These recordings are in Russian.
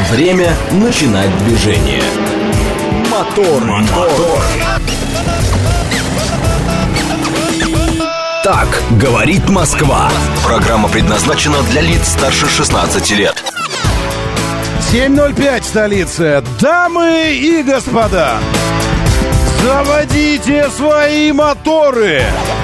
Время начинать движение. Мотор. Так говорит Москва. Программа предназначена для лиц старше 16 лет. 7:05 столица. Дамы и господа, заводите свои моторы.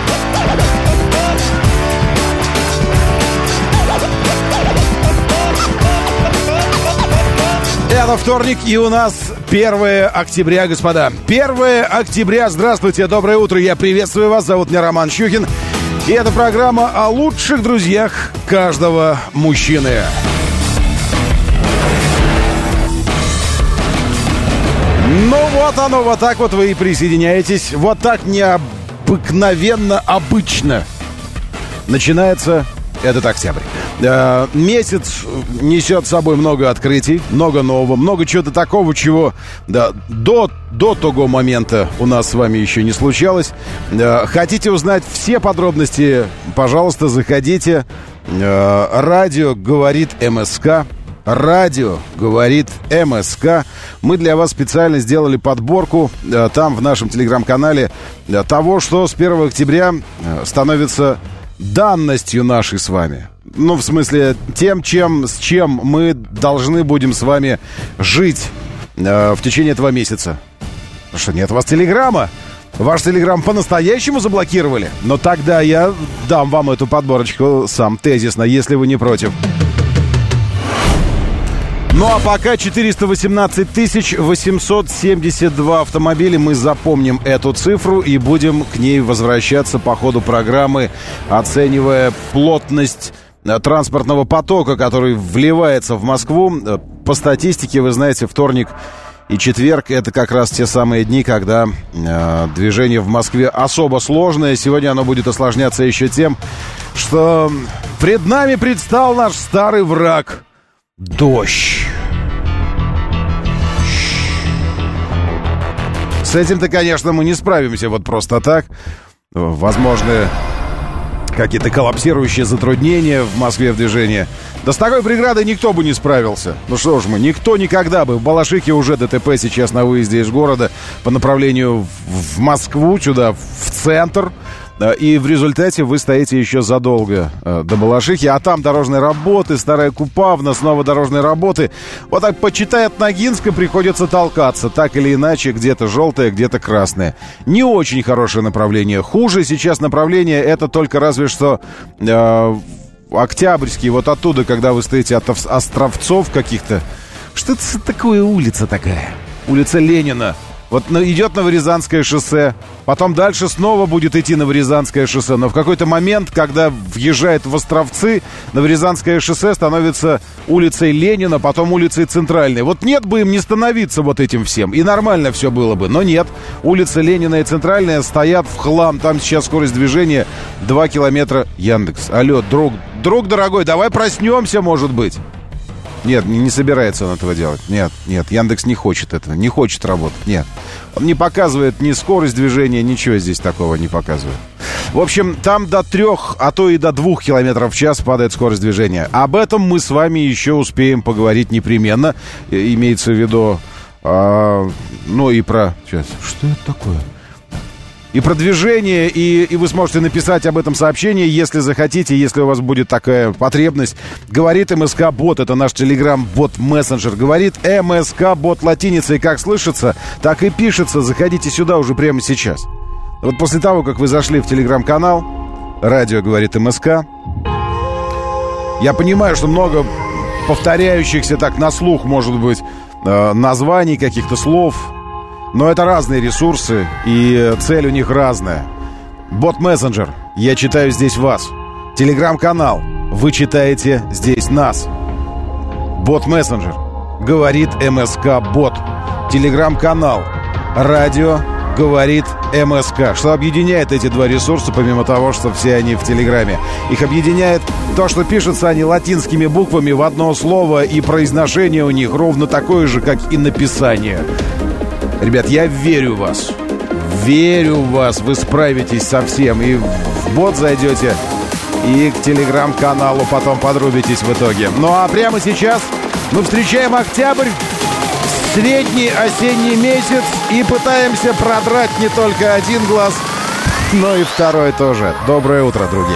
Это вторник, и у нас 1 октября, господа. 1 октября. Здравствуйте, доброе утро. Я приветствую вас. Зовут меня Роман Щукин. И это программа о лучших друзьях каждого мужчины. Ну вот оно, вот так вот вы и присоединяетесь. Вот так необыкновенно обычно начинается этот октябрь. Месяц несет с собой много открытий, много нового, много чего-то такого, чего до того момента у нас с вами еще не случалось. Хотите узнать все подробности, пожалуйста, заходите. Радио говорит МСК. Радио говорит МСК. Мы для вас специально сделали подборку там в нашем телеграм-канале того, что с 1 октября становится данностью нашей с вами. Ну, в смысле, с чем мы должны будем с вами жить в течение этого месяца. Что, нет у вас телеграмма? Ваш телеграм по-настоящему заблокировали? Но тогда я дам вам эту подборочку сам тезисно, если вы не против. Ну а пока 418 872 автомобиля. Мы запомним эту цифру и будем к ней возвращаться по ходу программы, оценивая плотность транспортного потока, который вливается в Москву. По статистике, вы знаете, вторник и четверг — это как раз те самые дни, когда движение в Москве особо сложное. Сегодня оно будет осложняться еще тем, что пред нами предстал наш старый враг — дождь. С этим-то, конечно, мы не справимся вот просто так. Возможны какие-то коллапсирующие затруднения в Москве в движении. Да с такой преградой никто бы не справился. Ну что ж мы, никто никогда бы. В Балашихе уже ДТП сейчас на выезде из города по направлению в Москву, сюда, в центр. И в результате вы стоите еще задолго до Балашихи. А там дорожные работы, Старая Купавна, снова дорожные работы. Вот так, почитай, от Ногинска приходится толкаться. Так или иначе, где-то желтое, где-то красное. Не очень хорошее направление. Хуже сейчас направление — это только разве что Октябрьский. Вот оттуда, когда вы стоите от Островцов каких-то. Что это такое улица такая? Улица Ленина. Вот идет Новорязанское шоссе, потом дальше снова будет идти Новорязанское шоссе. Но в какой-то момент, когда въезжает в Островцы, Новорязанское шоссе становится улицей Ленина, потом улицей Центральной. Вот нет бы им не становиться вот этим всем, и нормально все было бы. Но нет, улица Ленина и Центральная стоят в хлам. Там сейчас скорость движения 2 километра. Яндекс, алло, друг дорогой, давай проснемся, может быть. Нет, не собирается он этого делать. Нет, Яндекс не хочет этого, не хочет работать, нет. Он не показывает ни скорость движения, ничего здесь такого не показывает. В общем, там до 3, а то и до 2 километров в час падает скорость движения. Об этом мы с вами еще успеем поговорить непременно. Имеется в виду, ну и про... Сейчас, что это такое? И про движение, и вы сможете написать об этом сообщение, если захотите, если у вас будет такая потребность. Говорит МСК-бот, это наш телеграм-бот-мессенджер. Говорит МСК-бот латиницей, как слышится, так и пишется. Заходите сюда уже прямо сейчас. Вот после того, как вы зашли в телеграм-канал «Радио говорит МСК», я понимаю, что много повторяющихся так на слух, может быть, названий, каких-то слов. Но это разные ресурсы, и цель у них разная. Бот-мессенджер, я читаю здесь вас. Телеграм-канал, вы читаете здесь нас. Бот-мессенджер, говорит МСК-бот. Телеграм-канал, радио говорит МСК. Что объединяет эти два ресурса, помимо того, что все они в Телеграме? Их объединяет то, что пишутся они латинскими буквами в одно слово, и произношение у них ровно такое же, как и написание. Ребят, я верю в вас. Верю в вас. Вы справитесь со всем. И в бот зайдете, и к телеграм-каналу потом подрубитесь в итоге. Ну а прямо сейчас мы встречаем октябрь, средний осенний месяц, и пытаемся продрать не только один глаз, но и второй тоже. Доброе утро, друзья.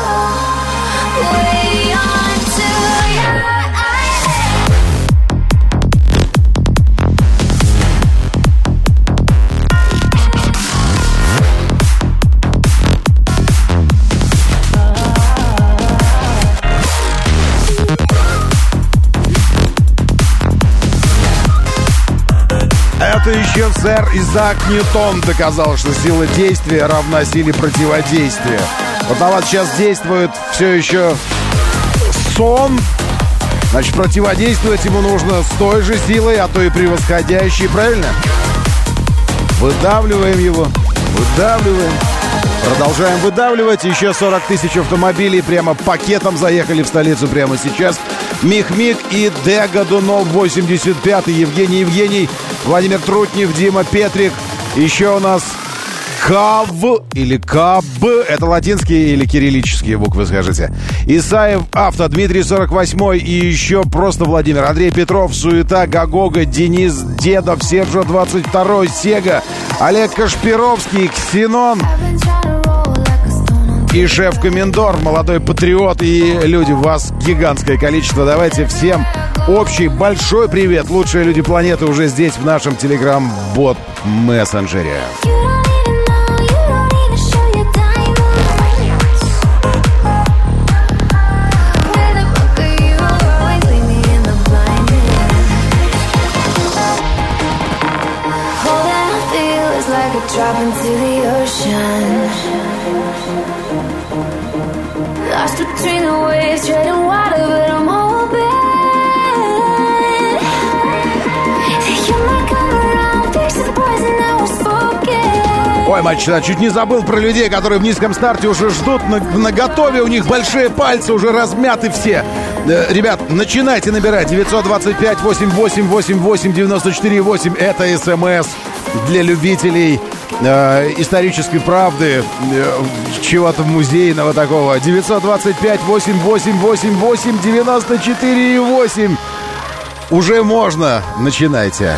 Это еще сэр Изаак Ньютон доказал, что сила действия равна силе противодействия. Вот на вас сейчас действует все еще сон. Значит, противодействовать ему нужно с той же силой, а то и превосходящей, правильно? Выдавливаем его, выдавливаем. Продолжаем выдавливать. Еще 40 тысяч автомобилей прямо пакетом заехали в столицу прямо сейчас. Мих-Мик и Д. Годунов, 85-й, Евгений, Владимир Трутнев, Дима Петрик. Еще у нас КАВ или КАБ. Это латинские или кириллические буквы, скажите. Исаев Авто, Дмитрий 48-й и еще просто Владимир. Андрей Петров, Суета, Гагога, Денис Дедов, Сержо 22-й, Сега, Олег Кашпировский, Ксенон и шеф-комендор, молодой патриот. И люди, вас гигантское количество. Давайте всем общий большой привет. Лучшие люди планеты уже здесь, в нашем телеграм-бот-мессенджере. Drop into the ocean, lost between the waves, treading water, but I'm hoping that you might come around, fix the poison that was spoken. Ой, мальчик, чуть не забыл про людей, которые в низком старте уже ждут на готове, у них большие пальцы уже размяты все. Ребят, начинайте набирать 925-88-88-94-8. Это СМС для любителей исторической правды, чего-то музейного такого. 925-88-88-94-8. Уже можно. Начинайте.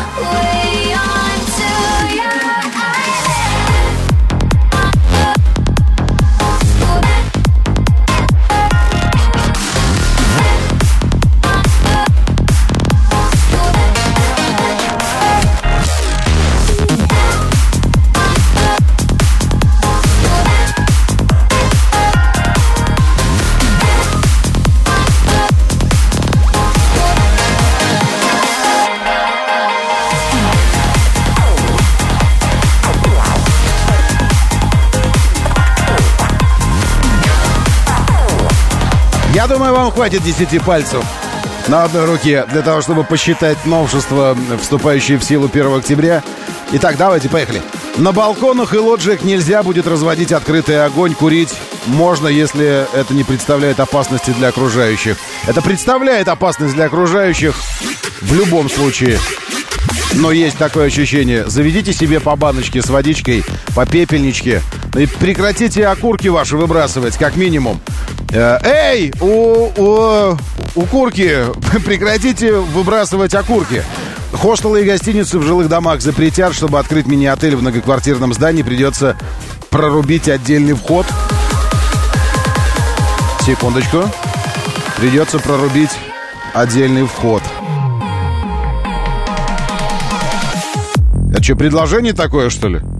Я думаю, вам хватит 10 пальцев на одной руке для того, чтобы посчитать новшества, вступающие в силу 1 октября. Итак, давайте, поехали. На балконах и лоджиях нельзя будет разводить открытый огонь, курить можно, если это не представляет опасности для окружающих. Это представляет опасность для окружающих в любом случае. Но есть такое ощущение. Заведите себе по баночке с водичкой, по пепельничке. И прекратите окурки ваши выбрасывать, как минимум. Эй, у курки, прекратите выбрасывать окурки. Хостелы и гостиницы в жилых домах запретят. Чтобы открыть мини-отель в многоквартирном здании, придется прорубить отдельный вход. Секундочку. Придется прорубить отдельный вход. Это что, предложение такое, что ли?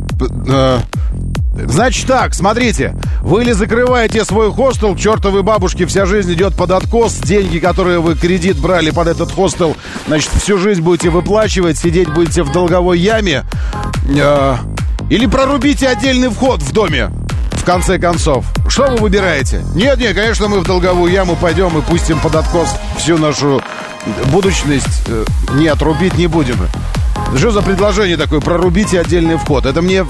Значит так, смотрите. Вы или закрываете свой хостел, к чертовой бабушке вся жизнь идет под откос. Деньги, которые вы кредит брали под этот хостел, значит, всю жизнь будете выплачивать, сидеть будете в долговой яме. Или прорубите отдельный вход в доме, в конце концов. Что вы выбираете? Нет, конечно, мы в долговую яму пойдем и пустим под откос всю нашу будущность. Нет, рубить не будем. Что за предложение такое? Прорубите отдельный вход. Это мне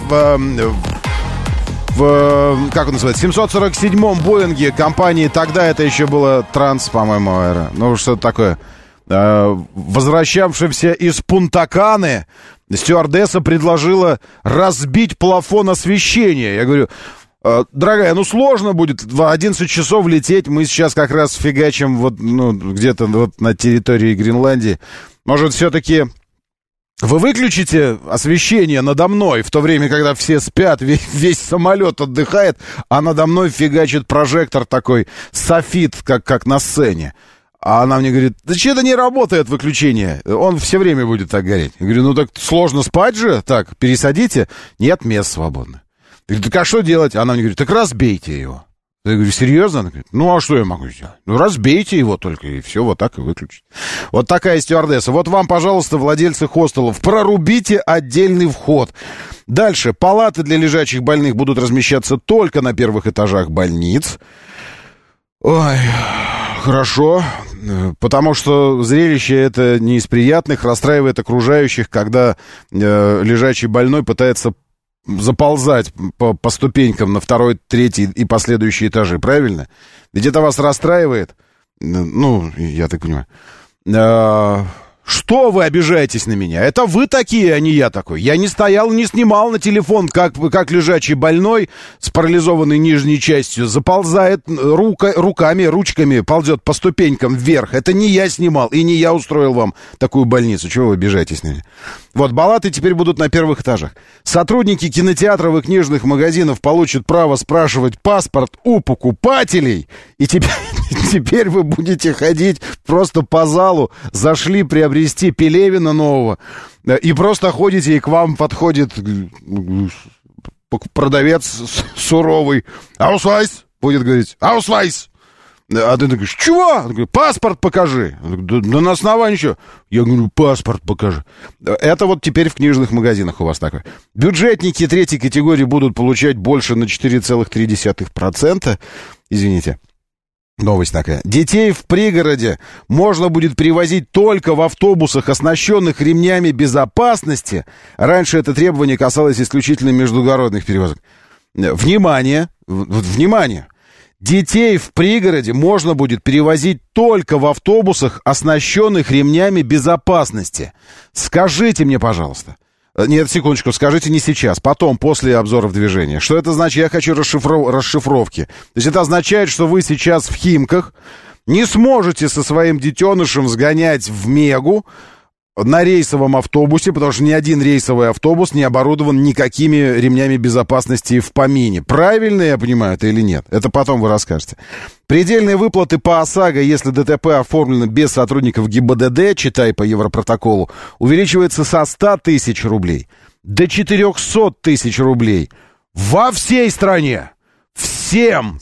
как он называется, 747-м Боинге компании, тогда это еще было Транс, по-моему, аэро. Ну, что-то такое. Возвращавшимся из Пунта-Каны, стюардесса предложила разбить плафон освещения. Я говорю, Дорогая, ну сложно будет в 11 часов лететь. Мы сейчас как раз фигачим вот, ну, где-то вот на территории Гренландии. Может, все-таки вы выключите освещение надо мной в то время, когда все спят, весь самолет отдыхает, а надо мной фигачит прожектор такой, софит, как на сцене. А она мне говорит, да что-то не работает выключение, он все время будет так гореть. Я говорю, ну так сложно спать же, так, пересадите. Нет, мест свободно. Я говорю, так а что делать? Она мне говорит, так разбейте его. Я говорю, серьезно? Она говорит, ну а что я могу сделать? Ну разбейте его только, и все, вот так и выключите. Вот такая стюардесса. Вот вам, пожалуйста, владельцы хостелов, прорубите отдельный вход. Дальше. Палаты для лежачих больных будут размещаться только на первых этажах больниц. Ой, хорошо. Потому что зрелище это не из приятных, расстраивает окружающих, когда лежачий больной пытается заползать по ступенькам на второй, третий и последующие этажи, правильно? Ведь это вас расстраивает? Ну, я так понимаю. Что вы обижаетесь на меня? Это вы такие, а не я такой. Я не стоял, не снимал на телефон, как лежачий больной с парализованной нижней частью заползает ручками ползет по ступенькам вверх. Это не я снимал, и не я устроил вам такую больницу. Чего вы обижаетесь на меня? Вот, палаты теперь будут на первых этажах. Сотрудники кинотеатров и книжных магазинов получат право спрашивать паспорт у покупателей. И теперь вы будете ходить просто по залу, зашли приобрести Пелевина нового, и просто ходите, и к вам подходит продавец суровый. «Аусвайс!» будет говорить. «Аусвайс!» А ты говоришь, чего? Он говорит, паспорт покажи. Да на основании чего? Я говорю, паспорт покажи. Это вот теперь в книжных магазинах у вас такое. Бюджетники третьей категории будут получать больше на 4,3%. Извините. Новость такая. Детей в пригороде можно будет привозить только в автобусах, оснащенных ремнями безопасности. Раньше это требование касалось исключительно междугородных перевозок. Внимание! Внимание! Детей в пригороде можно будет перевозить только в автобусах, оснащенных ремнями безопасности. Скажите мне, пожалуйста. Нет, секундочку, скажите не сейчас, потом, после обзоров движения. Что это значит? Я хочу расшифровки. То есть это означает, что вы сейчас в Химках не сможете со своим детенышем сгонять в Мегу на рейсовом автобусе, потому что ни один рейсовый автобус не оборудован никакими ремнями безопасности в помине. Правильно я понимаю это или нет? Это потом вы расскажете. Предельные выплаты по ОСАГО, если ДТП оформлено без сотрудников ГИБДД, читай по Европротоколу, увеличивается со 100 тысяч рублей до 400 тысяч рублей во всей стране. Всем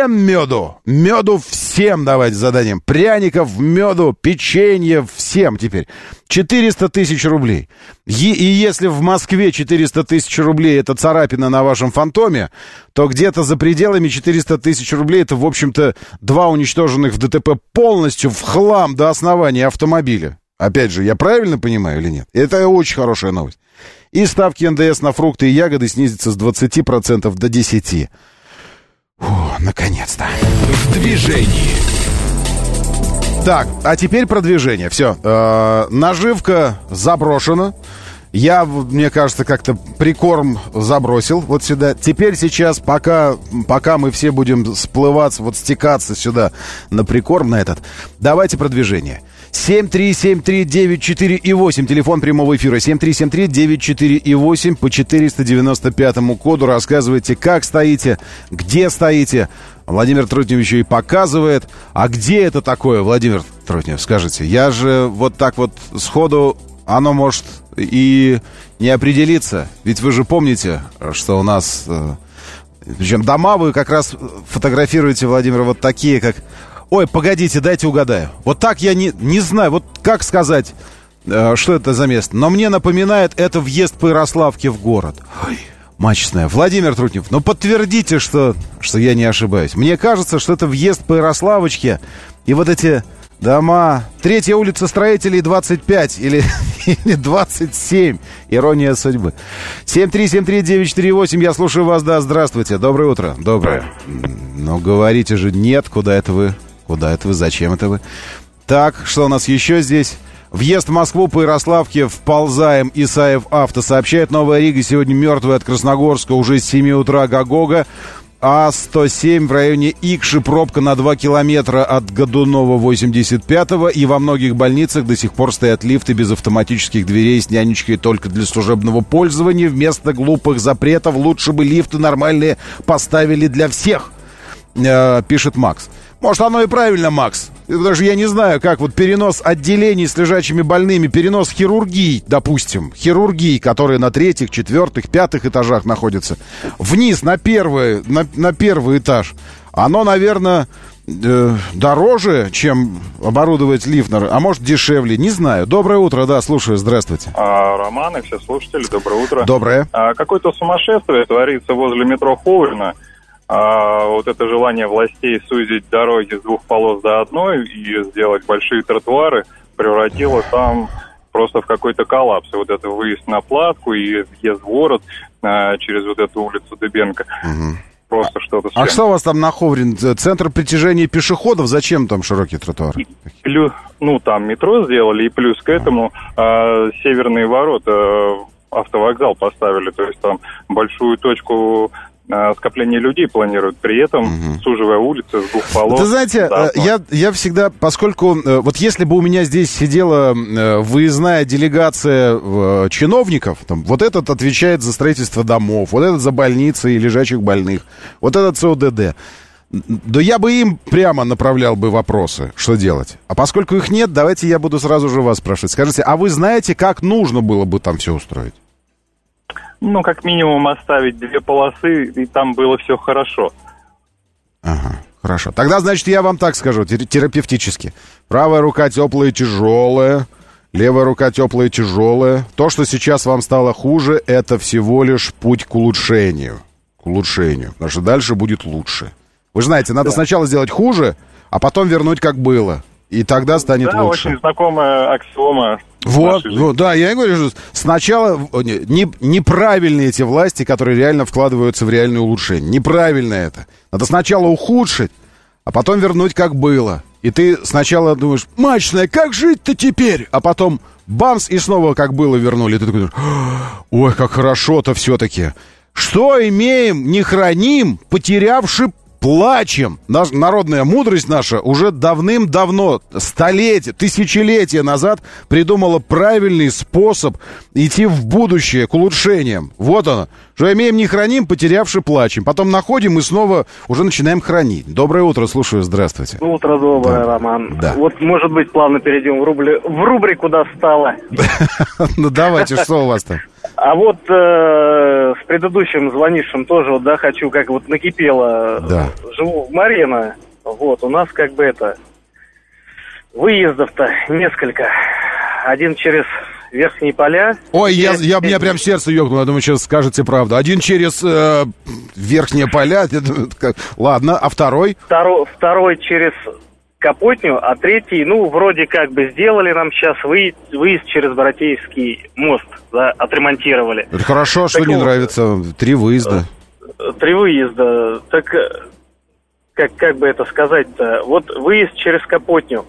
меду всем давайте заданием. Пряников, меду, печенье, всем теперь. 400 тысяч рублей. И если в Москве 400 тысяч рублей это царапина на вашем фантоме, то где-то за пределами 400 тысяч рублей это, в общем-то, 2 уничтоженных в ДТП полностью в хлам до основания автомобиля. Опять же, я правильно понимаю или нет? Это очень хорошая новость. И ставки НДС на фрукты и ягоды снизятся с 20% до 10%. Фу, наконец-то. В движении. Так, а теперь про движение. Все. Наживка заброшена. Мне кажется, как-то прикорм забросил вот сюда. Теперь сейчас, пока мы все будем сплываться, вот стекаться сюда на прикорм, на этот, давайте про движение. 7373948, телефон прямого эфира, 7373948 по 495-му коду. Рассказывайте, как стоите, где стоите. Владимир Трутнев еще и показывает. А где это такое, Владимир Трутнев, скажите? Я же вот так вот сходу, оно может и не определиться. Ведь вы же помните, что у нас... Причем дома вы как раз фотографируете, Владимир, вот такие, как... Ой, погодите, дайте угадаю. Вот так я не знаю, вот как сказать, что это за место. Но мне напоминает это въезд по Ярославке в город. Ой, мачесная. Владимир Трутнев, ну подтвердите, что я не ошибаюсь. Мне кажется, что это въезд по Ярославочке. И вот эти дома... 3-я улица Строителей, 25 или 27. Ирония судьбы. 7373948, я слушаю вас, да, здравствуйте. Доброе утро. Доброе. Ну, говорите же, нет, куда это вы? Куда это вы? Зачем это вы? Так, что у нас еще здесь? Въезд в Москву по Ярославке, вползаем. Исаев Авто сообщает, Новая Рига сегодня мертвая от Красногорска уже с 7 утра. Гагога. А107 в районе Икши, пробка на 2 километра от Годунова 85-го, и во многих больницах до сих пор стоят лифты без автоматических дверей с нянечкой только для служебного пользования. Вместо глупых запретов лучше бы лифты нормальные поставили для всех, пишет Макс. Может, оно и правильно, Макс. Даже я не знаю, как вот перенос отделений с лежачими больными, перенос хирургии, допустим, хирургии, которые на 3-х, 4-х, 5-х этажах находятся, вниз на первый этаж. Оно, наверное, дороже, чем оборудовать лифт, а может, дешевле, не знаю. Доброе утро, да, слушаю, здравствуйте. Роман и все слушатели, доброе утро. Доброе. Какое-то сумасшествие творится возле метро Ховрина. Вот это желание властей сузить дороги с 2 полос до одной и сделать большие тротуары превратило там просто в какой-то коллапс. И вот это выезд на Платку и въезд в город через вот эту улицу Дыбенко. Угу. Просто что-то... А что у вас там на Ховрин? Центр притяжения пешеходов? Зачем там широкие тротуары? Там метро сделали, и плюс к этому северные ворота автовокзал поставили. То есть там большую точку... скопление людей планируют, при этом суживая улицы с 2 полос. Вы знаете, я всегда, поскольку вот если бы у меня здесь сидела выездная делегация чиновников, там, вот этот отвечает за строительство домов, вот этот за больницы и лежачих больных, вот этот ЦОДД, да я бы им прямо направлял бы вопросы, что делать. А поскольку их нет, давайте я буду сразу же вас спрашивать. Скажите, а вы знаете, как нужно было бы там все устроить? Как минимум оставить 2 полосы, и там было все хорошо. Ага, хорошо. Тогда, значит, я вам так скажу, терапевтически. Правая рука теплая и тяжелая, левая рука теплая и тяжелая. То, что сейчас вам стало хуже, это всего лишь путь к улучшению. Потому что дальше будет лучше. Вы же знаете, надо сначала сделать хуже, а потом вернуть как было. И тогда станет лучше. Да, очень знакомая аксиома. Вот, да, я и говорю, что сначала неправильные эти власти, которые реально вкладываются в реальное улучшение. Неправильно это. Надо сначала ухудшить, а потом вернуть как было. И ты сначала думаешь, мачная, как жить-то теперь? А потом бамс, и снова как было вернули. И ты такой, ой, как хорошо-то все-таки. Что имеем, не храним, потерявши плачем. Народная мудрость наша уже давным-давно, столетия, тысячелетия назад придумала правильный способ идти в будущее к улучшениям. Вот оно. Что имеем, не храним, потерявши плачем. Потом находим и снова уже начинаем хранить. Доброе утро, слушаю, здравствуйте. Утро доброе, да. Роман. Да. Вот, может быть, плавно перейдем в рубрику «Достало». Ну, давайте, что у вас там? А вот с предыдущим звонившим тоже, вот, да, хочу, как вот накипело. Да. Живу в Марино, вот, у нас как бы выездов-то несколько. Один через Верхние Поля. Ой, меня прям сердце ёкнуло, я думаю, сейчас скажете правду. Один через Верхние Поля, ладно, а второй? Второй через Капотню, а третий, вроде как бы сделали нам сейчас выезд через Братеевский мост, да, отремонтировали. Это хорошо, что не нравится. 3 выезда. 3 выезда. Так, как бы это сказать-то? Вот выезд через Капотню,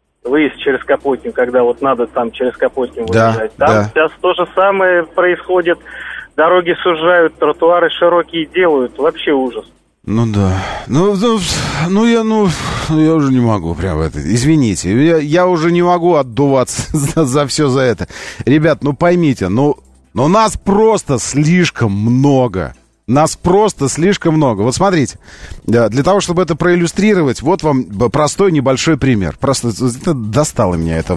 когда вот надо там через Капотню выезжать. Там сейчас то же самое происходит. Дороги сужают, тротуары широкие делают. Вообще ужас. Ну да. Я уже не могу прям это. Извините, я уже не могу отдуваться за все за это. Ребят, поймите, нас просто слишком много. Вот смотрите, для того, чтобы это проиллюстрировать, вот вам простой небольшой пример. Просто достало.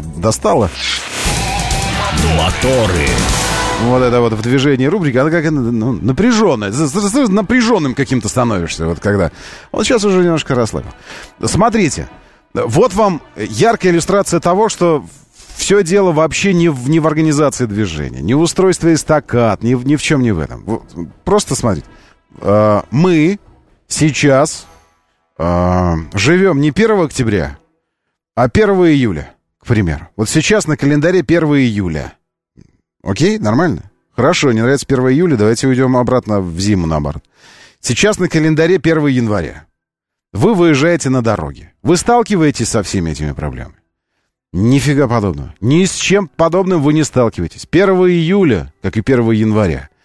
Моторы. Вот это вот в движении рубрика, она как напряженная, с напряженным каким-то становишься, вот когда. Вот сейчас уже немножко расслабил. Смотрите, вот вам яркая иллюстрация того, что все дело вообще не в организации движения, не в устройстве эстакад, ни в чем не в этом. Просто смотрите, мы сейчас живем не 1 октября, а 1 июля, к примеру. Вот сейчас на календаре 1 июля. Окей, нормально? Хорошо, не нравится 1 июля, давайте уйдем обратно в зиму, наоборот. Сейчас на календаре 1 января. Вы выезжаете на дороге. Вы сталкиваетесь со всеми этими проблемами? Нифига подобного. Ни с чем подобным вы не сталкиваетесь. 1 июля, как и 1 января,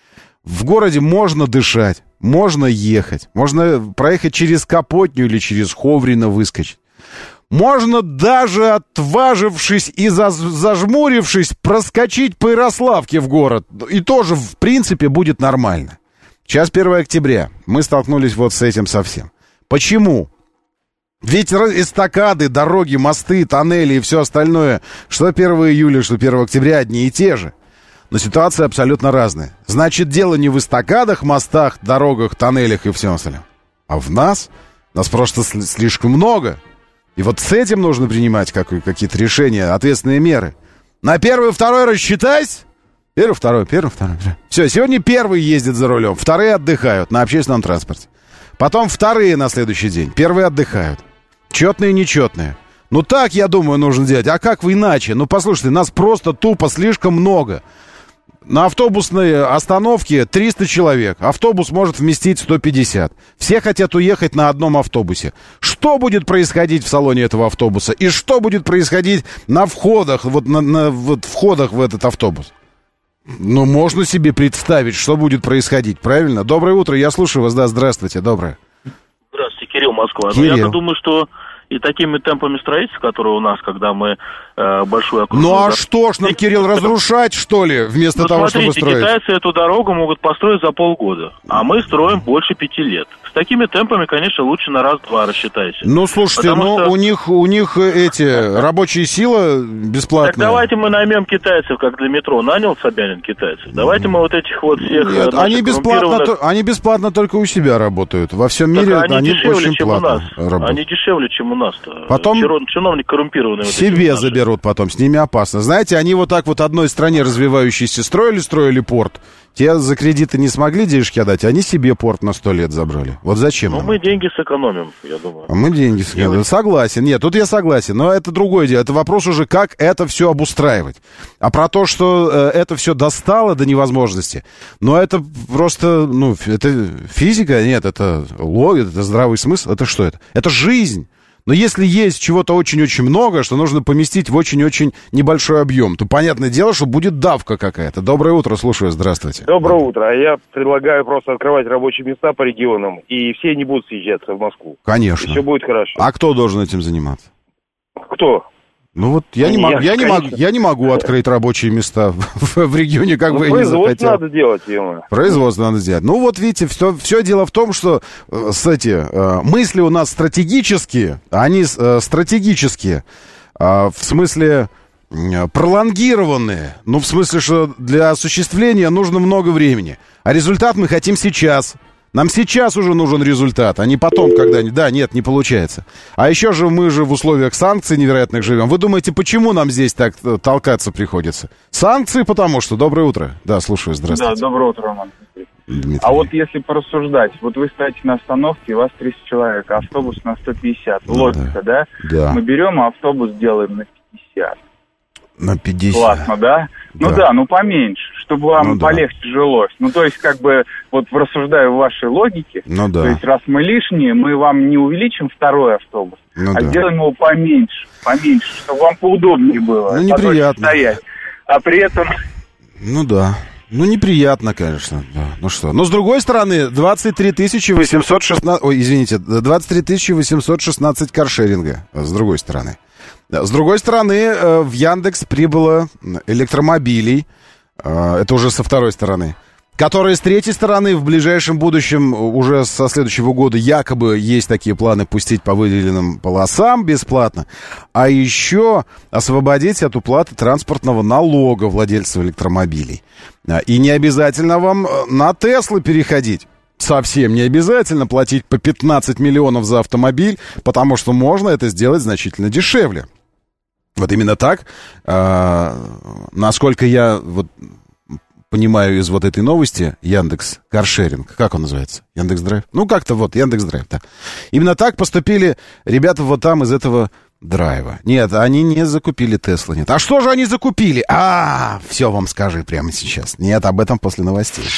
В городе можно дышать, можно ехать, можно проехать через Капотню или через Ховрино выскочить. Можно даже, отважившись и зажмурившись, проскочить по Ярославке в город. И тоже, в принципе, будет нормально. Сейчас 1 октября. Мы столкнулись вот с этим совсем. Почему? Ведь эстакады, дороги, мосты, тоннели и все остальное, что 1 июля, что 1 октября, одни и те же. Но ситуация абсолютно разная. Значит, дело не в эстакадах, мостах, дорогах, тоннелях и всем остальном. А в нас. Нас просто слишком много. И вот с этим нужно принимать какие-то решения, ответственные меры. На 1 и 2 рассчитайся. 1, 2. Все, сегодня 1 ездит за рулем, 2 отдыхают на общественном транспорте. Потом 2 на следующий день, 1 отдыхают. Четные и нечетные. Ну так, я думаю, нужно делать. А как вы иначе? Ну послушайте, нас просто тупо слишком много. На автобусной остановке 300 человек. Автобус может вместить 150. Все хотят уехать на одном автобусе. Что будет происходить в салоне этого автобуса? И что будет происходить на входах, на входах в этот автобус? Ну, можно себе представить, что будет происходить, правильно? Доброе утро, я слушаю вас, да, здравствуйте, доброе. Здравствуйте, Кирилл, Москва. Кирилл. Ну, я-то думаю, что и такими темпами строительства, которые у нас, когда мы большую окружную... Ну, а что ж нам, Кирилл, разрушать, что ли, вместо того, смотрите, чтобы строить? китайцы эту дорогу могут построить за полгода, а мы строим больше 5 лет. С такими темпами, конечно, лучше на раз-два рассчитайся. Ну, слушайте, Потому что... у них эти рабочие силы бесплатные. Так давайте мы наймем китайцев, как для метро. Нанял Собянин китайцев. Давайте мы вот этих вот всех... Нет, они бесплатно только у себя работают. Во всем так мире они дешевле, очень чем у нас. работают. Они дешевле, чем у нас-то. Потом чиновник коррумпированный. себе вот заберут потом, с ними опасно. Знаете, они вот так вот одной стране развивающейся строили порт. Те за кредиты не смогли денежки отдать, они себе порт на 100 лет забрали. Вот зачем? Ну, мы деньги сэкономим, я думаю. Мы деньги сэкономим. Согласен. Нет, тут я согласен. Но это другое дело. Это вопрос уже, как это все обустраивать. А про то, что это все достало до невозможности, но это просто, это физика, нет, это логика, это здравый смысл. Это что это? Это жизнь. Но если есть чего-то очень-очень много, что нужно поместить в очень-очень небольшой объем, то понятное дело, что будет давка какая-то. Доброе утро, слушаю, здравствуйте. Доброе утро. Я предлагаю просто открывать рабочие места по регионам, и все не будут съезжаться в Москву. Конечно. И все будет хорошо. А кто должен этим заниматься? Кто? Ну вот я не могу открыть рабочие места в регионе, как бы я не захотел. Производство надо делать, ё-моё. Производство надо делать. Ну вот видите, все дело в том, что мысли у нас стратегические, они стратегические, в смысле пролонгированные. Ну в смысле, что для осуществления нужно много времени. А результат мы хотим сейчас. Нам сейчас уже нужен результат, а не потом когда-нибудь. Да, нет, не получается. А еще же мы же в условиях санкций невероятных живем. Вы думаете, почему нам здесь так толкаться приходится? Санкции потому что. Доброе утро. Да, слушаю, здравствуйте. Да, доброе утро, Роман. Дмитрий. А вот если порассуждать, вот вы стоите на остановке, у вас 300 человек, а автобус на 150. Логика, да? Да. Мы берем, а автобус делаем на 50. На 50. Классно, да? Ну да, поменьше, чтобы вам полегче жилось. Ну, то есть, как бы, вот рассуждая в вашей логике, то есть, раз мы лишние, мы вам не увеличим второй автобус, сделаем его поменьше, чтобы вам поудобнее было. Ну, неприятно. Стоять. А при этом... Ну, да. Ну, неприятно, конечно. Да. Ну что? Но, с другой стороны, 23 816 каршеринга. С другой стороны. С другой стороны, в Яндекс прибыло электромобилей. Это уже со второй стороны. Которые с третьей стороны в ближайшем будущем, уже со следующего года, якобы есть такие планы пустить по выделенным полосам бесплатно. А еще освободить от уплаты транспортного налога владельцев электромобилей. И не обязательно вам на Теслы переходить. Совсем не обязательно платить по 15 миллионов за автомобиль, потому что можно это сделать значительно дешевле. Вот именно так, насколько я понимаю из вот этой новости, Яндекс Каршеринг, как он называется? Яндекс Драйв? Ну, как-то Яндекс Драйв, да. Именно так поступили ребята вот там из этого драйва. Нет, они не закупили Теслу, нет. А что же они закупили? Все вам скажи прямо сейчас. Нет, об этом после новостей.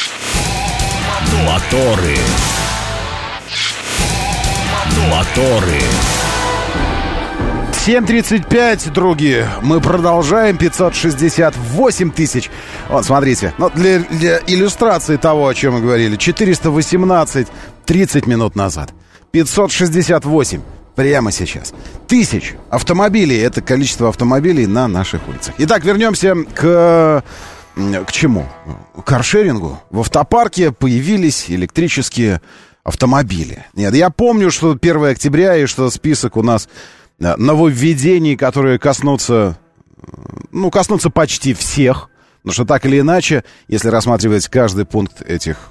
Моторы. 7:35, други. Мы продолжаем. 568 тысяч. Вот, смотрите. Ну, для иллюстрации того, о чем мы говорили. 418 30 минут назад. 568 прямо сейчас. Тысяч автомобилей. Это количество автомобилей на наших улицах. Итак, вернемся к чему? К каршерингу. В автопарке появились электрические автомобили. Нет, я помню, что 1 октября и что список у нас нововведений, которые коснутся почти всех. Потому что так или иначе, если рассматривать каждый пункт этих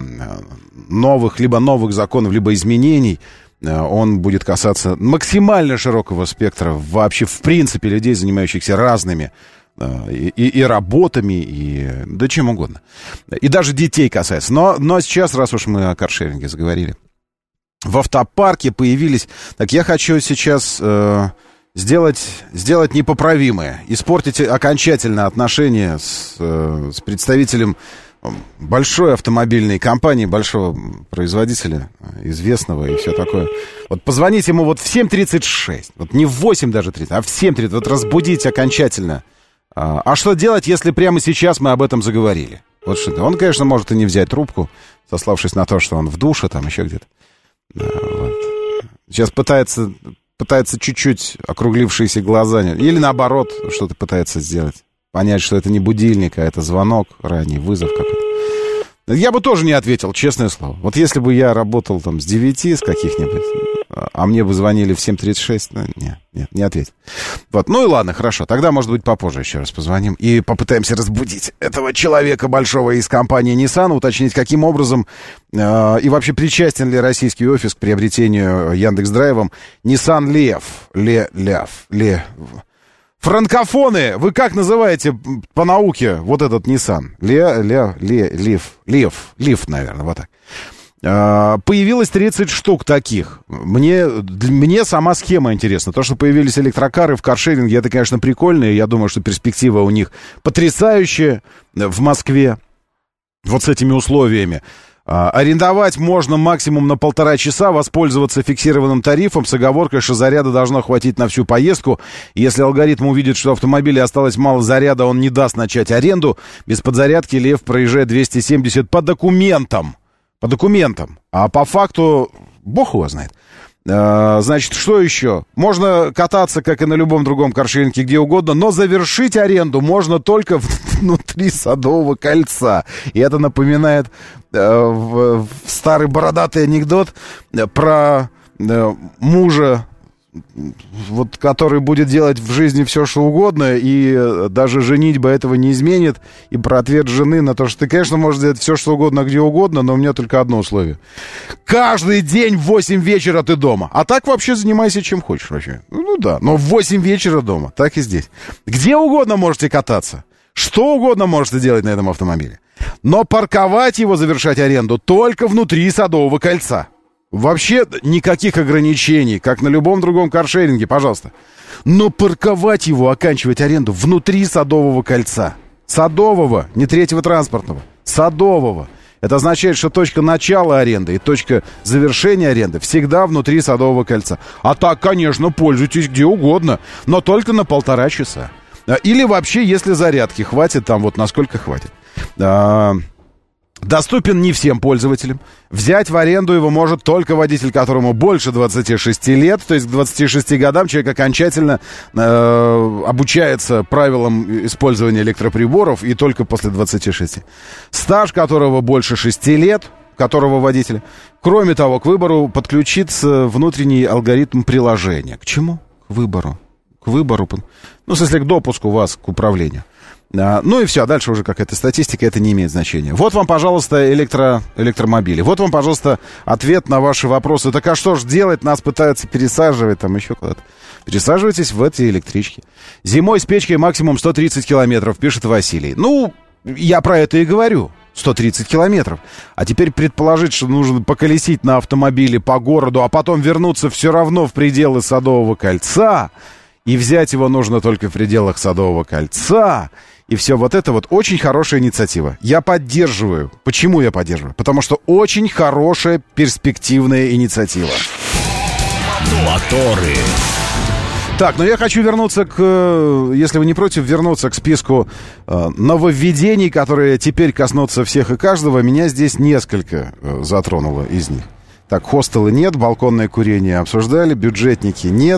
новых законов, либо изменений, он будет касаться максимально широкого спектра вообще, в принципе, людей, занимающихся разными и работами, и да чем угодно. И даже детей касается. Но сейчас, раз уж мы о каршеринге заговорили, в автопарке появились... Так я хочу сейчас сделать непоправимое, испортить окончательно отношения с представителем большой автомобильной компании, большого производителя, известного и все такое. Вот позвоните ему вот в 7:36, вот не в 8 даже 30, а в 7:30, вот разбудить окончательно. А что делать, если прямо сейчас мы об этом заговорили? Вот что-то. Он, конечно, может и не взять трубку, сославшись на то, что он в душе, там еще где-то. Вот. Сейчас пытается чуть-чуть округлившиеся глаза, или наоборот, что-то пытается сделать. Понять, что это не будильник, а это звонок, ранний вызов какой-то. Я бы тоже не ответил, честное слово. Вот если бы я работал там с 9, с каких-нибудь, а мне бы звонили в 7:36, ну, нет, не ответил. Вот, ну и ладно, хорошо, тогда, может быть, попозже еще раз позвоним и попытаемся разбудить этого человека большого из компании Nissan, уточнить, каким образом и вообще причастен ли российский офис к приобретению Яндекс.Драйвом Nissan Leaf. Франкофоны, вы как называете по науке вот этот Nissan? Leaf, наверное, вот так. Появилось 30 штук таких. Мне сама схема интересна. То, что появились электрокары в каршеринге, это, конечно, прикольно. И я думаю, что перспектива у них потрясающая в Москве. Вот с этими условиями. Арендовать можно максимум на 1,5 часа, воспользоваться фиксированным тарифом с оговоркой, что заряда должно хватить на всю поездку. Если алгоритм увидит, что автомобиле осталось мало заряда, он не даст начать аренду. Без подзарядки Лев проезжает 270 по документам. А по факту, бог его знает. Значит, что еще? Можно кататься, как и на любом другом каршеринге, где угодно, но завершить аренду можно только внутри Садового кольца. И это напоминает старый бородатый анекдот про мужа, вот, который будет делать в жизни все, что угодно, и даже женитьба этого не изменит. И про ответ жены на то, что ты, конечно, можешь делать все, что угодно, где угодно, но у меня только одно условие. Каждый день в 8 вечера ты дома. А так вообще занимайся чем хочешь вообще. Ну да, но в 8 вечера дома. Так и здесь. Где угодно можете кататься. Что угодно можете делать на этом автомобиле. Но парковать его, завершать аренду только внутри Садового кольца. Вообще никаких ограничений, как на любом другом каршеринге, пожалуйста. Но парковать его, оканчивать аренду внутри Садового кольца. Садового, не третьего транспортного. Садового. Это означает, что точка начала аренды и точка завершения аренды всегда внутри Садового кольца. А так, конечно, пользуйтесь где угодно, но только на 1,5 часа. Или вообще, если зарядки хватит, там вот насколько хватит. Доступен не всем пользователям. Взять в аренду его может только водитель, которому больше 26 лет. То есть к 26 годам человек окончательно обучается правилам использования электроприборов, и только после 26. Стаж которого больше 6 лет, которого водителя. Кроме того, к выбору подключится внутренний алгоритм приложения. К чему? К выбору. Ну, в смысле, к допуску вас к управлению. Ну и все, дальше уже какая-то статистика, это не имеет значения. Вот вам, пожалуйста, электромобили. Вот вам, пожалуйста, ответ на ваши вопросы. Так а что ж делать? Нас пытаются пересаживать там еще куда-то. Пересаживайтесь в эти электрички. Зимой с печкой максимум 130 километров, пишет Василий. Ну, я про это и говорю. 130 километров. А теперь предположить, что нужно поколесить на автомобиле по городу, а потом вернуться все равно в пределы Садового кольца, и взять его нужно только в пределах Садового кольца... И все вот это вот очень хорошая инициатива. Я поддерживаю. Почему я поддерживаю? Потому что очень хорошая перспективная инициатива. Моторы. Так, но я хочу вернуться если вы не против, вернуться к списку нововведений, которые теперь коснутся всех и каждого. Меня здесь несколько затронуло из них. Так, хостелы нет, балконное курение обсуждали, бюджетники нет.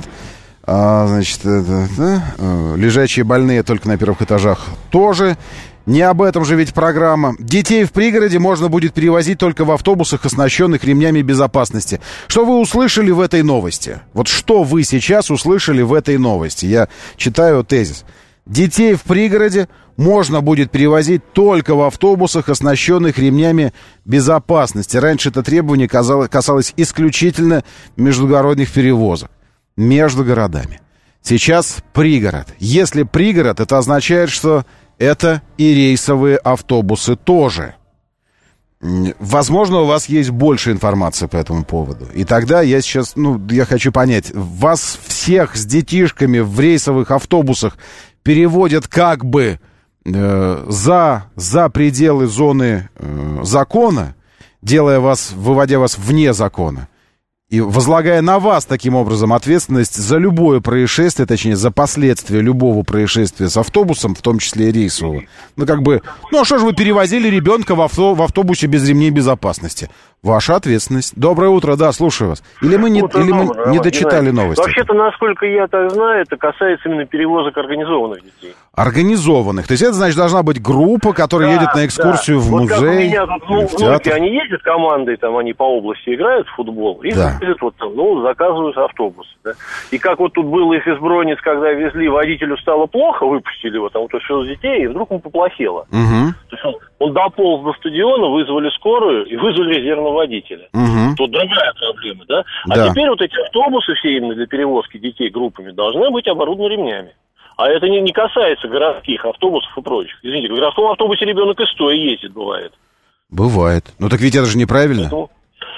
Лежачие больные только на первых этажах тоже. Не об этом же ведь программа. Детей в пригороде можно будет перевозить только в автобусах, оснащенных ремнями безопасности. Что вы услышали в этой новости? Вот что вы сейчас услышали в этой новости? Я читаю тезис. Детей в пригороде можно будет перевозить только в автобусах, оснащенных ремнями безопасности. Раньше это требование касалось исключительно междугородных перевозок между городами. Сейчас пригород. Если пригород, это означает, что это и рейсовые автобусы тоже. Возможно, у вас есть больше информации по этому поводу. И тогда я сейчас, я хочу понять, вас всех с детишками в рейсовых автобусах переводят как бы за пределы зоны закона, выводя вас вне закона, и возлагая на вас таким образом ответственность за любое происшествие, точнее, за последствия любого происшествия с автобусом, в том числе и рейсового. А что же вы перевозили ребенка в автобусе без ремней безопасности? Ваша ответственность. Доброе утро, да, слушаю вас. Или мы не дочитали новости? Вообще-то, насколько я так знаю, это касается именно перевозок организованных детей. Организованных. То есть это, значит, должна быть группа, которая едет на экскурсию в музей. Вот как у меня тут внуки, они ездят командой, они по области играют в футбол, и заказывают автобус. Да? И как вот тут было из Избронец, когда везли, водителю стало плохо, выпустили его, кто вез детей, и вдруг ему поплохело. Угу. То есть он дополз до стадиона, вызвали скорую и вызвали резервного водителя. Угу. Тут другая проблема, да? А теперь вот эти автобусы все именно для перевозки детей группами должны быть оборудованы ремнями. А это не касается городских автобусов и прочих. Извините, в городском автобусе ребенок и стоя ездит, бывает. Бывает. Так ведь это же неправильно. Поэтому...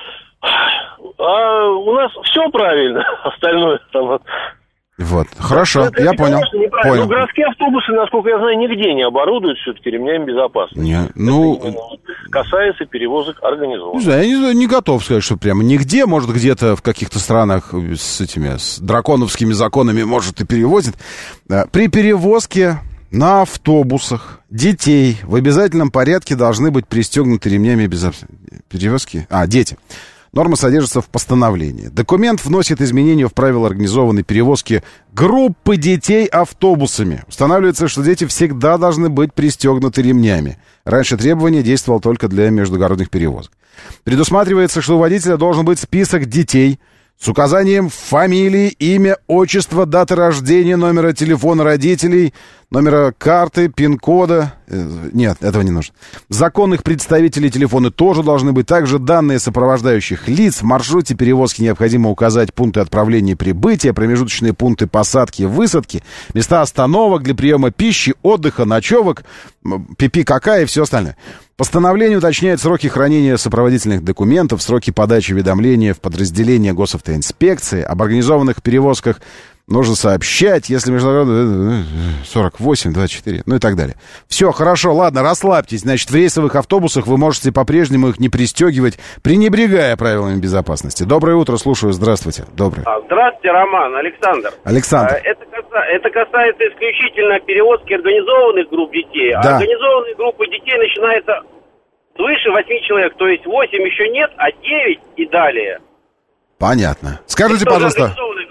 А у нас все правильно, остальное там... Вот, хорошо, это понял. Ну, городские автобусы, насколько я знаю, нигде не оборудуют все-таки ремнями безопасности. Касается перевозок организованных. Я не готов сказать, что прямо нигде, может, где-то в каких-то странах с драконовскими законами, может, и перевозят. При перевозке на автобусах детей в обязательном порядке должны быть пристегнуты ремнями безопасности. Дети. Норма содержится в постановлении. Документ вносит изменения в правила организованной перевозки группы детей автобусами. Устанавливается, что дети всегда должны быть пристегнуты ремнями. Раньше требование действовало только для междугородных перевозок. Предусматривается, что у водителя должен быть список детей с указанием фамилии, имя, отчества, даты рождения, номера телефона родителей, номера карты, пин-кода. Нет, этого не нужно. Законных представителей телефона тоже должны быть. Также данные сопровождающих лиц. В маршруте перевозки необходимо указать пункты отправления и прибытия, промежуточные пункты посадки и высадки, места остановок для приема пищи, отдыха, ночевок, пипи-кака и все остальное. Постановление уточняет сроки хранения сопроводительных документов, сроки подачи уведомления в подразделение госавтоинспекции. Об организованных перевозках нужно сообщать, если международный 48-24, и так далее. Все, хорошо, ладно, расслабьтесь. Значит, в рейсовых автобусах вы можете по-прежнему их не пристегивать, пренебрегая правилами безопасности. Доброе утро, слушаю, здравствуйте. Доброе. Здравствуйте, Роман, Александр. Александр. Это касается исключительно перевозки организованных групп детей. Да. Организованные группы детей начинаются свыше 8 человек, то есть 8 еще нет, а 9 и далее. Понятно. Скажите, пожалуйста,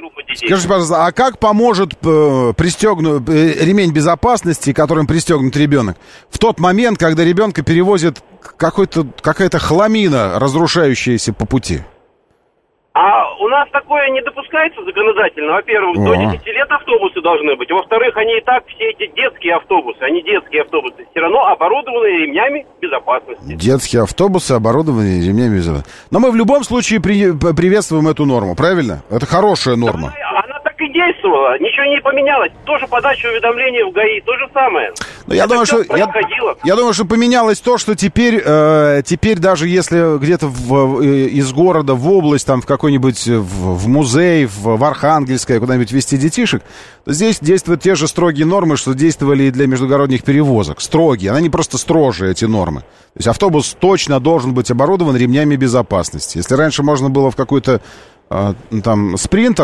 а как поможет ремень безопасности, которым пристегнут ребенок, в тот момент, когда ребенка перевозит какая-то хламина, разрушающаяся по пути? А у нас такое не допускается законодательно. Во-первых, до 10 лет автобусы должны быть. Во-вторых, они и так, все эти детские автобусы, все равно оборудованы ремнями безопасности. Детские автобусы оборудованы ремнями безопасности. Но мы в любом случае приветствуем эту норму, правильно? Это хорошая норма. Она так и действовала, ничего не поменялось. Тоже подача уведомлений в ГАИ, то же самое. Но я думаю, что поменялось то, что теперь даже если где-то из города в область, там в какой-нибудь в музей, в Архангельское, куда-нибудь везти детишек, то здесь действуют те же строгие нормы, что действовали и для междугородних перевозок. Строгие, они не просто строже, эти нормы. То есть автобус точно должен быть оборудован ремнями безопасности. Если раньше можно было в какой-то там спринтер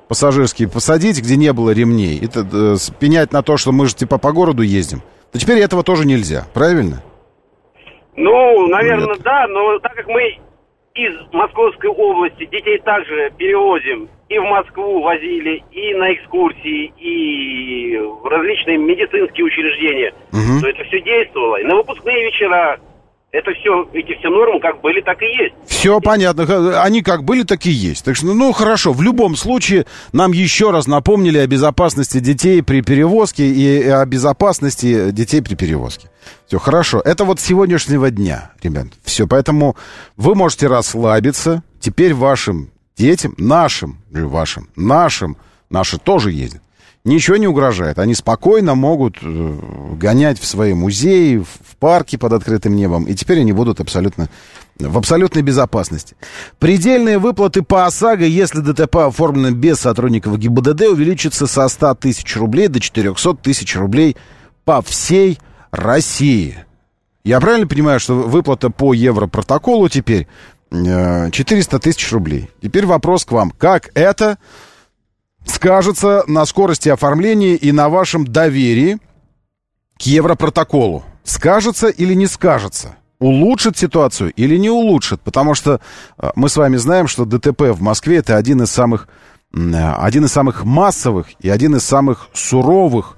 пассажирские посадить, где не было ремней, это пенять на то, что мы же типа по городу ездим, то теперь этого тоже нельзя, правильно? Ну, наверное, да, но так как мы из Московской области детей также перевозим, и в Москву возили, и на экскурсии, и в различные медицинские учреждения, то это все действовало. И на выпускные вечера это все, эти все нормы как были, так и есть. Все понятно. Они как были, так и есть. Так что, ну, хорошо. В любом случае, нам еще раз напомнили о безопасности детей при перевозке и о безопасности детей при перевозке. Все, хорошо. Это вот с сегодняшнего дня, ребят. Все, поэтому вы можете расслабиться. Теперь вашим детям, нашим, наши тоже ездят. Ничего не угрожает. Они спокойно могут гонять в свои музеи, в парки под открытым небом. И теперь они будут в абсолютной безопасности. Предельные выплаты по ОСАГО, если ДТП оформлено без сотрудников ГИБДД, увеличатся со 100 тысяч рублей до 400 тысяч рублей по всей России. Я правильно понимаю, что выплата по Европротоколу теперь 400 тысяч рублей? Теперь вопрос к вам. Как это скажется на скорости оформления и на вашем доверии к Европротоколу? Скажется или не скажется? Улучшит ситуацию или не улучшит? Потому что мы с вами знаем, что ДТП в Москве — это один из самых массовых и один из самых суровых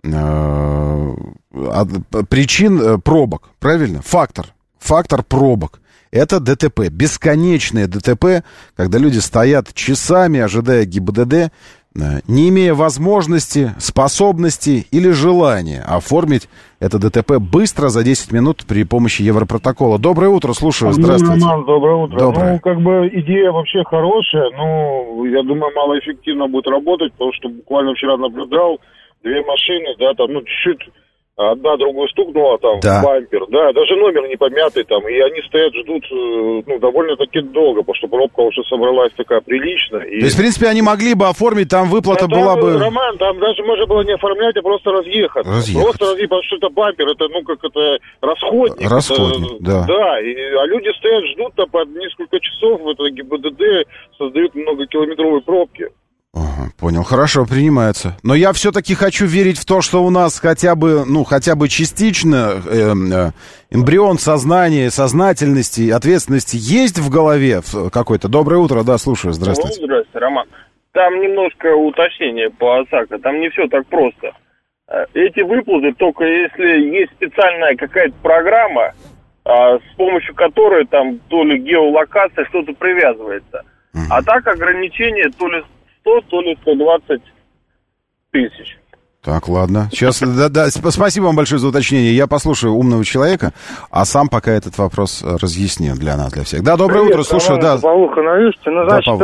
причин пробок. Правильно? Фактор пробок. Это ДТП, бесконечное ДТП, когда люди стоят часами, ожидая ГИБДД, не имея возможности, способности или желания оформить это ДТП быстро за 10 минут при помощи Европротокола. Доброе утро, слушаю, здравствуйте. Роман, доброе утро. Доброе. Ну, как бы идея вообще хорошая, но я думаю, малоэффективно будет работать, потому что буквально вчера наблюдал 2 машины, да, там, ну, чуть-чуть одна другую стукнула там в бампер, да, даже номер не помятый там, и они стоят, ждут, ну, довольно-таки долго, потому что пробка уже собралась такая приличная. И... То есть, в принципе, они могли бы оформить, там выплата была бы... Роман, там даже можно было не оформлять, а просто разъехаться. Просто разъехать, потому что это бампер, это, ну, как это, расходник. Расходник, это, да. А люди стоят, ждут там по несколько часов, это ГИБДД создают многокилометровые пробки. Ага, понял, хорошо, принимается. Но я все-таки хочу верить в то, что у нас хотя бы частично эмбрион сознания, сознательности, ответственности есть в голове какой-то. Доброе утро, да, слушаю, здравствуйте. Ну, здравствуйте, Роман. Там немножко уточнение по ОСАГО, там не все так просто. Эти выплаты только если есть специальная какая-то программа, с помощью которой там то ли геолокация, что-то привязывается. А так ограничение то ли 100, то ли 120 тысяч. Так, ладно. Сейчас, да, спасибо вам большое за уточнение. Я послушаю умного человека, а сам пока этот вопрос разъясню для нас, для всех. Да, доброе утро, слушаю, да. Павлуха, навешайте. Ну, значит,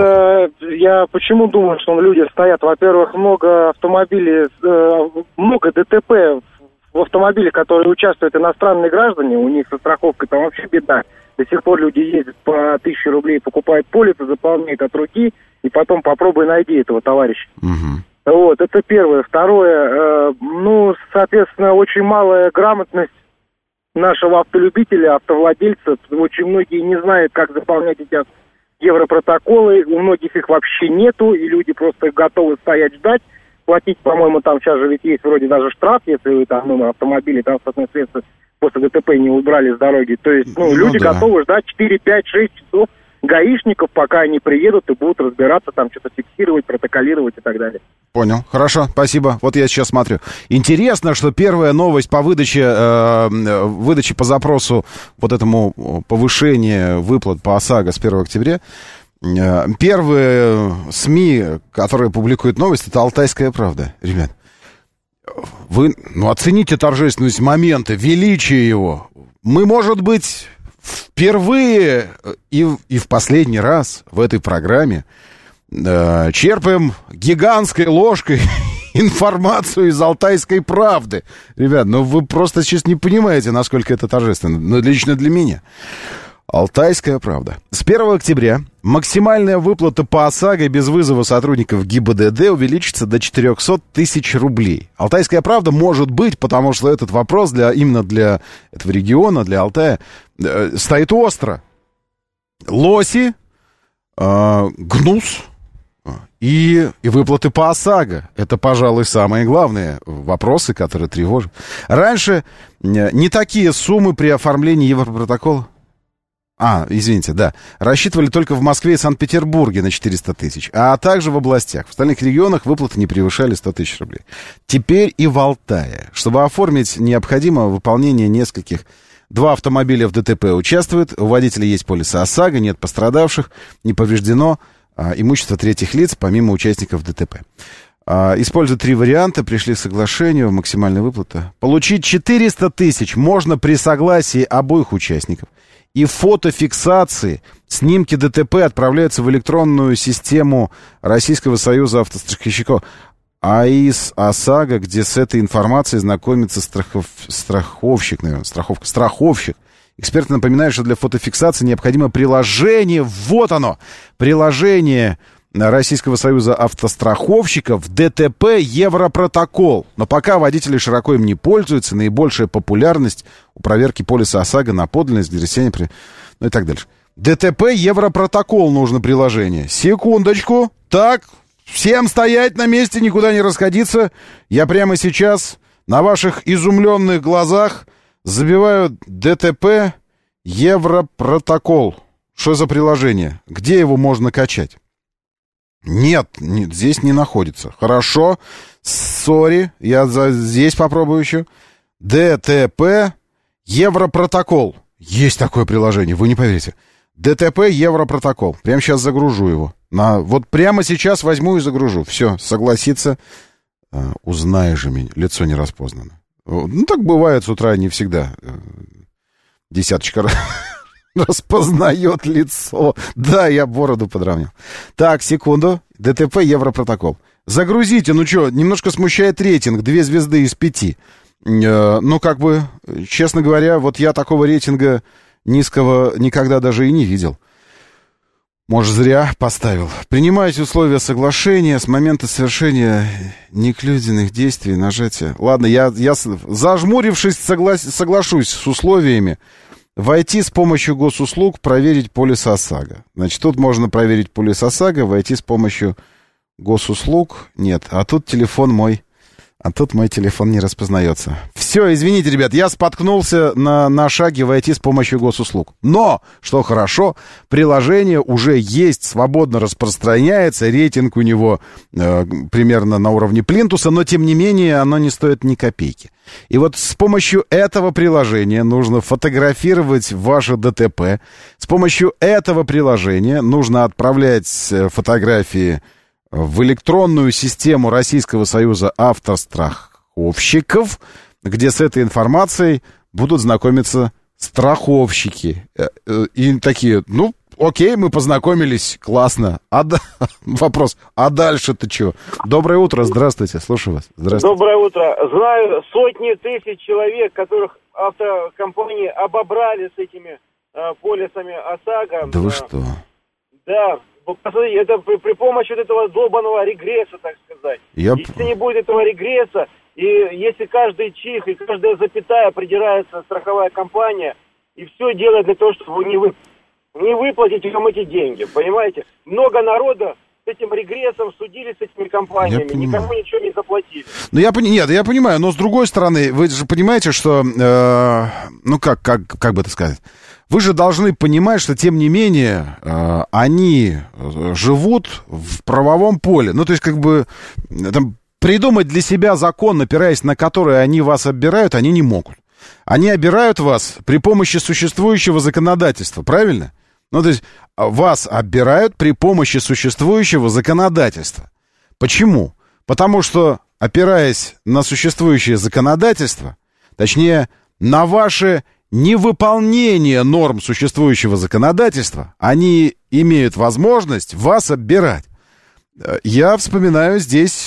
я почему думаю, что люди стоят, во-первых, много автомобилей, много ДТП в автомобилях, которые участвуют иностранные граждане, у них со страховкой там вообще беда. До сих пор люди ездят по 1000 рублей, покупают полисы, заполняют от руки, и потом попробуй найди этого товарища. Вот, это первое. Второе, соответственно, очень малая грамотность нашего автолюбителя, автовладельца. Очень многие не знают, как заполнять эти европротоколы, у многих их вообще нету, и люди просто готовы стоять ждать. Платить, по-моему, там сейчас же ведь есть вроде даже штраф, если вы там автомобили, транспортные средства после ДТП не убрали с дороги. То есть, люди готовы ждать 4, 5, 6 часов гаишников, пока они приедут и будут разбираться, там что-то фиксировать, протоколировать и так далее. Понял. Хорошо, спасибо. Вот я сейчас смотрю. Интересно, что первая новость по выдаче по запросу вот этому повышению выплат по ОСАГО с 1 октября. Первые СМИ, которые публикуют новости, это «Алтайская правда». Ребят, вы оцените торжественность момента, величие его. Мы, может быть, впервые и в последний раз в этой программе черпаем гигантской ложкой информацию из «Алтайской правды». Ребят, вы просто сейчас не понимаете, насколько это торжественно. Лично для меня. «Алтайская правда». С 1 октября максимальная выплата по ОСАГО без вызова сотрудников ГИБДД увеличится до 400 тысяч рублей. «Алтайская правда» может быть, потому что этот вопрос именно для этого региона, для Алтая, стоит остро. Лоси, гнус, И выплаты по ОСАГО. Это, пожалуй, самые главные вопросы, которые тревожат. Раньше не такие суммы при оформлении Европротокола. Извините, да. Рассчитывали только в Москве и Санкт-Петербурге на 400 тысяч, а также в областях. В остальных регионах выплаты не превышали 100 тысяч рублей. Теперь и в Алтае. Чтобы оформить, необходимо выполнение нескольких. 2 автомобиля в ДТП участвуют, у водителя есть полисы ОСАГО, нет пострадавших, не повреждено имущество третьих лиц, помимо участников ДТП. Используя 3 варианта, пришли к соглашению, максимальная выплата. Получить 400 тысяч можно при согласии обоих участников. И фотофиксации, снимки ДТП отправляются в электронную систему Российского союза автостраховщиков. АИС ОСАГО, где с этой информацией знакомится страховщик. Эксперты напоминают, что для фотофиксации необходимо приложение. Вот оно! Приложение Российского союза автостраховщиков ДТП Европротокол. Но пока водители широко им не пользуются, наибольшая популярность у проверки полиса ОСАГО на подлинность, грязение, ну и так дальше. ДТП Европротокол нужно приложение. Секундочку. Так, всем стоять на месте, никуда не расходиться. Я прямо сейчас на ваших изумленных глазах забиваю ДТП Европротокол. Что за приложение? Где его можно качать? Нет, здесь не находится. Хорошо, сори, я здесь попробую еще. ДТП Европротокол. Есть такое приложение, вы не поверите. ДТП Европротокол. Прямо сейчас загружу его. Вот прямо сейчас возьму и загружу. Все, согласиться. Узнаешь же меня. Лицо не распознано. Ну, так бывает с утра, не всегда. Десяточка распознает лицо. Да, я бороду подровнял. Так, секунду. ДТП Европротокол. Загрузите, ну что, немножко смущает рейтинг. 2 звезды из 5. Ну, как бы, честно говоря, вот я такого рейтинга низкого никогда даже и не видел. Может, зря поставил. Принимайте условия соглашения с момента совершения неклюденных действий, нажатия. Ладно, я зажмурившись, соглашусь с условиями. Войти с помощью госуслуг, проверить полис ОСАГО. Значит, тут можно проверить полис ОСАГО, войти с помощью госуслуг. Нет, а тут телефон мой. А тут мой телефон не распознается. Все, извините, ребят, я споткнулся на шаге войти с помощью госуслуг. Но, что хорошо, приложение уже есть, свободно распространяется, рейтинг у него примерно на уровне плинтуса, но, тем не менее, оно не стоит ни копейки. И вот с помощью этого приложения нужно фотографировать ваше ДТП. С помощью этого приложения нужно отправлять фотографии в электронную систему Российского союза автостраховщиков, где с этой информацией будут знакомиться страховщики. И такие, ну, окей, мы познакомились, классно. Вопрос, а дальше-то что? Доброе утро, здравствуйте, слушаю вас. Здравствуйте. Доброе утро. Знаю сотни тысяч человек, которых автокомпании обобрали с этими полисами ОСАГО. Да вы что? Да. Посмотрите, это при помощи вот этого долбанного регресса, так сказать. Если не будет этого регресса, и если каждый чих и каждая запятая придирается страховая компания, и все делает для того, чтобы не выплатить им эти деньги, понимаете? Много народа с этим регрессом судили с этими компаниями, никому ничего не заплатили. Ну, я понимаю, но с другой стороны, вы же понимаете, что, как бы это сказать, вы же должны понимать, что, тем не менее, они живут в правовом поле. Ну, то есть, как бы, там, придумать для себя закон, опираясь на который они вас оббирают, они не могут. Они оббирают вас при помощи существующего законодательства, правильно? Ну, то есть, вас оббирают при помощи существующего законодательства. Почему? Потому что, опираясь на существующее законодательство, точнее, на ваши невыполнение норм существующего законодательства, они имеют возможность вас оббирать. Я вспоминаю здесь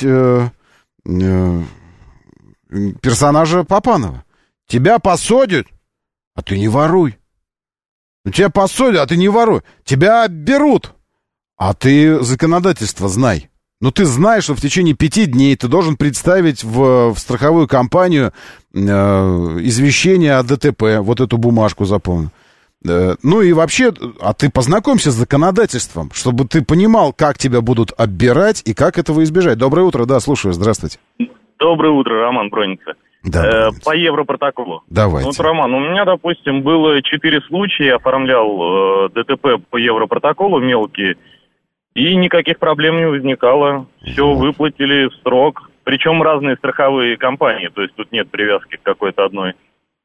персонажа Папанова. Тебя посадят, а ты не воруй. Тебя посадят, а ты не воруй. Тебя обберут, а ты законодательство знай. Но ты знаешь, что в течение 5 дней ты должен представить в страховую компанию извещение о ДТП. Вот эту бумажку запомни. Ну и вообще, а ты познакомься с законодательством, чтобы ты понимал, как тебя будут оббирать и как этого избежать. Доброе утро, да, слушаю, здравствуйте. Доброе утро, Роман Бронница. Да, по Европротоколу. Давайте. Вот, Роман, у меня, допустим, было 4 случая, я оформлял ДТП по Европротоколу мелкие, и никаких проблем не возникало. Все выплатили в срок. Причем разные страховые компании, то есть тут нет привязки к какой-то одной.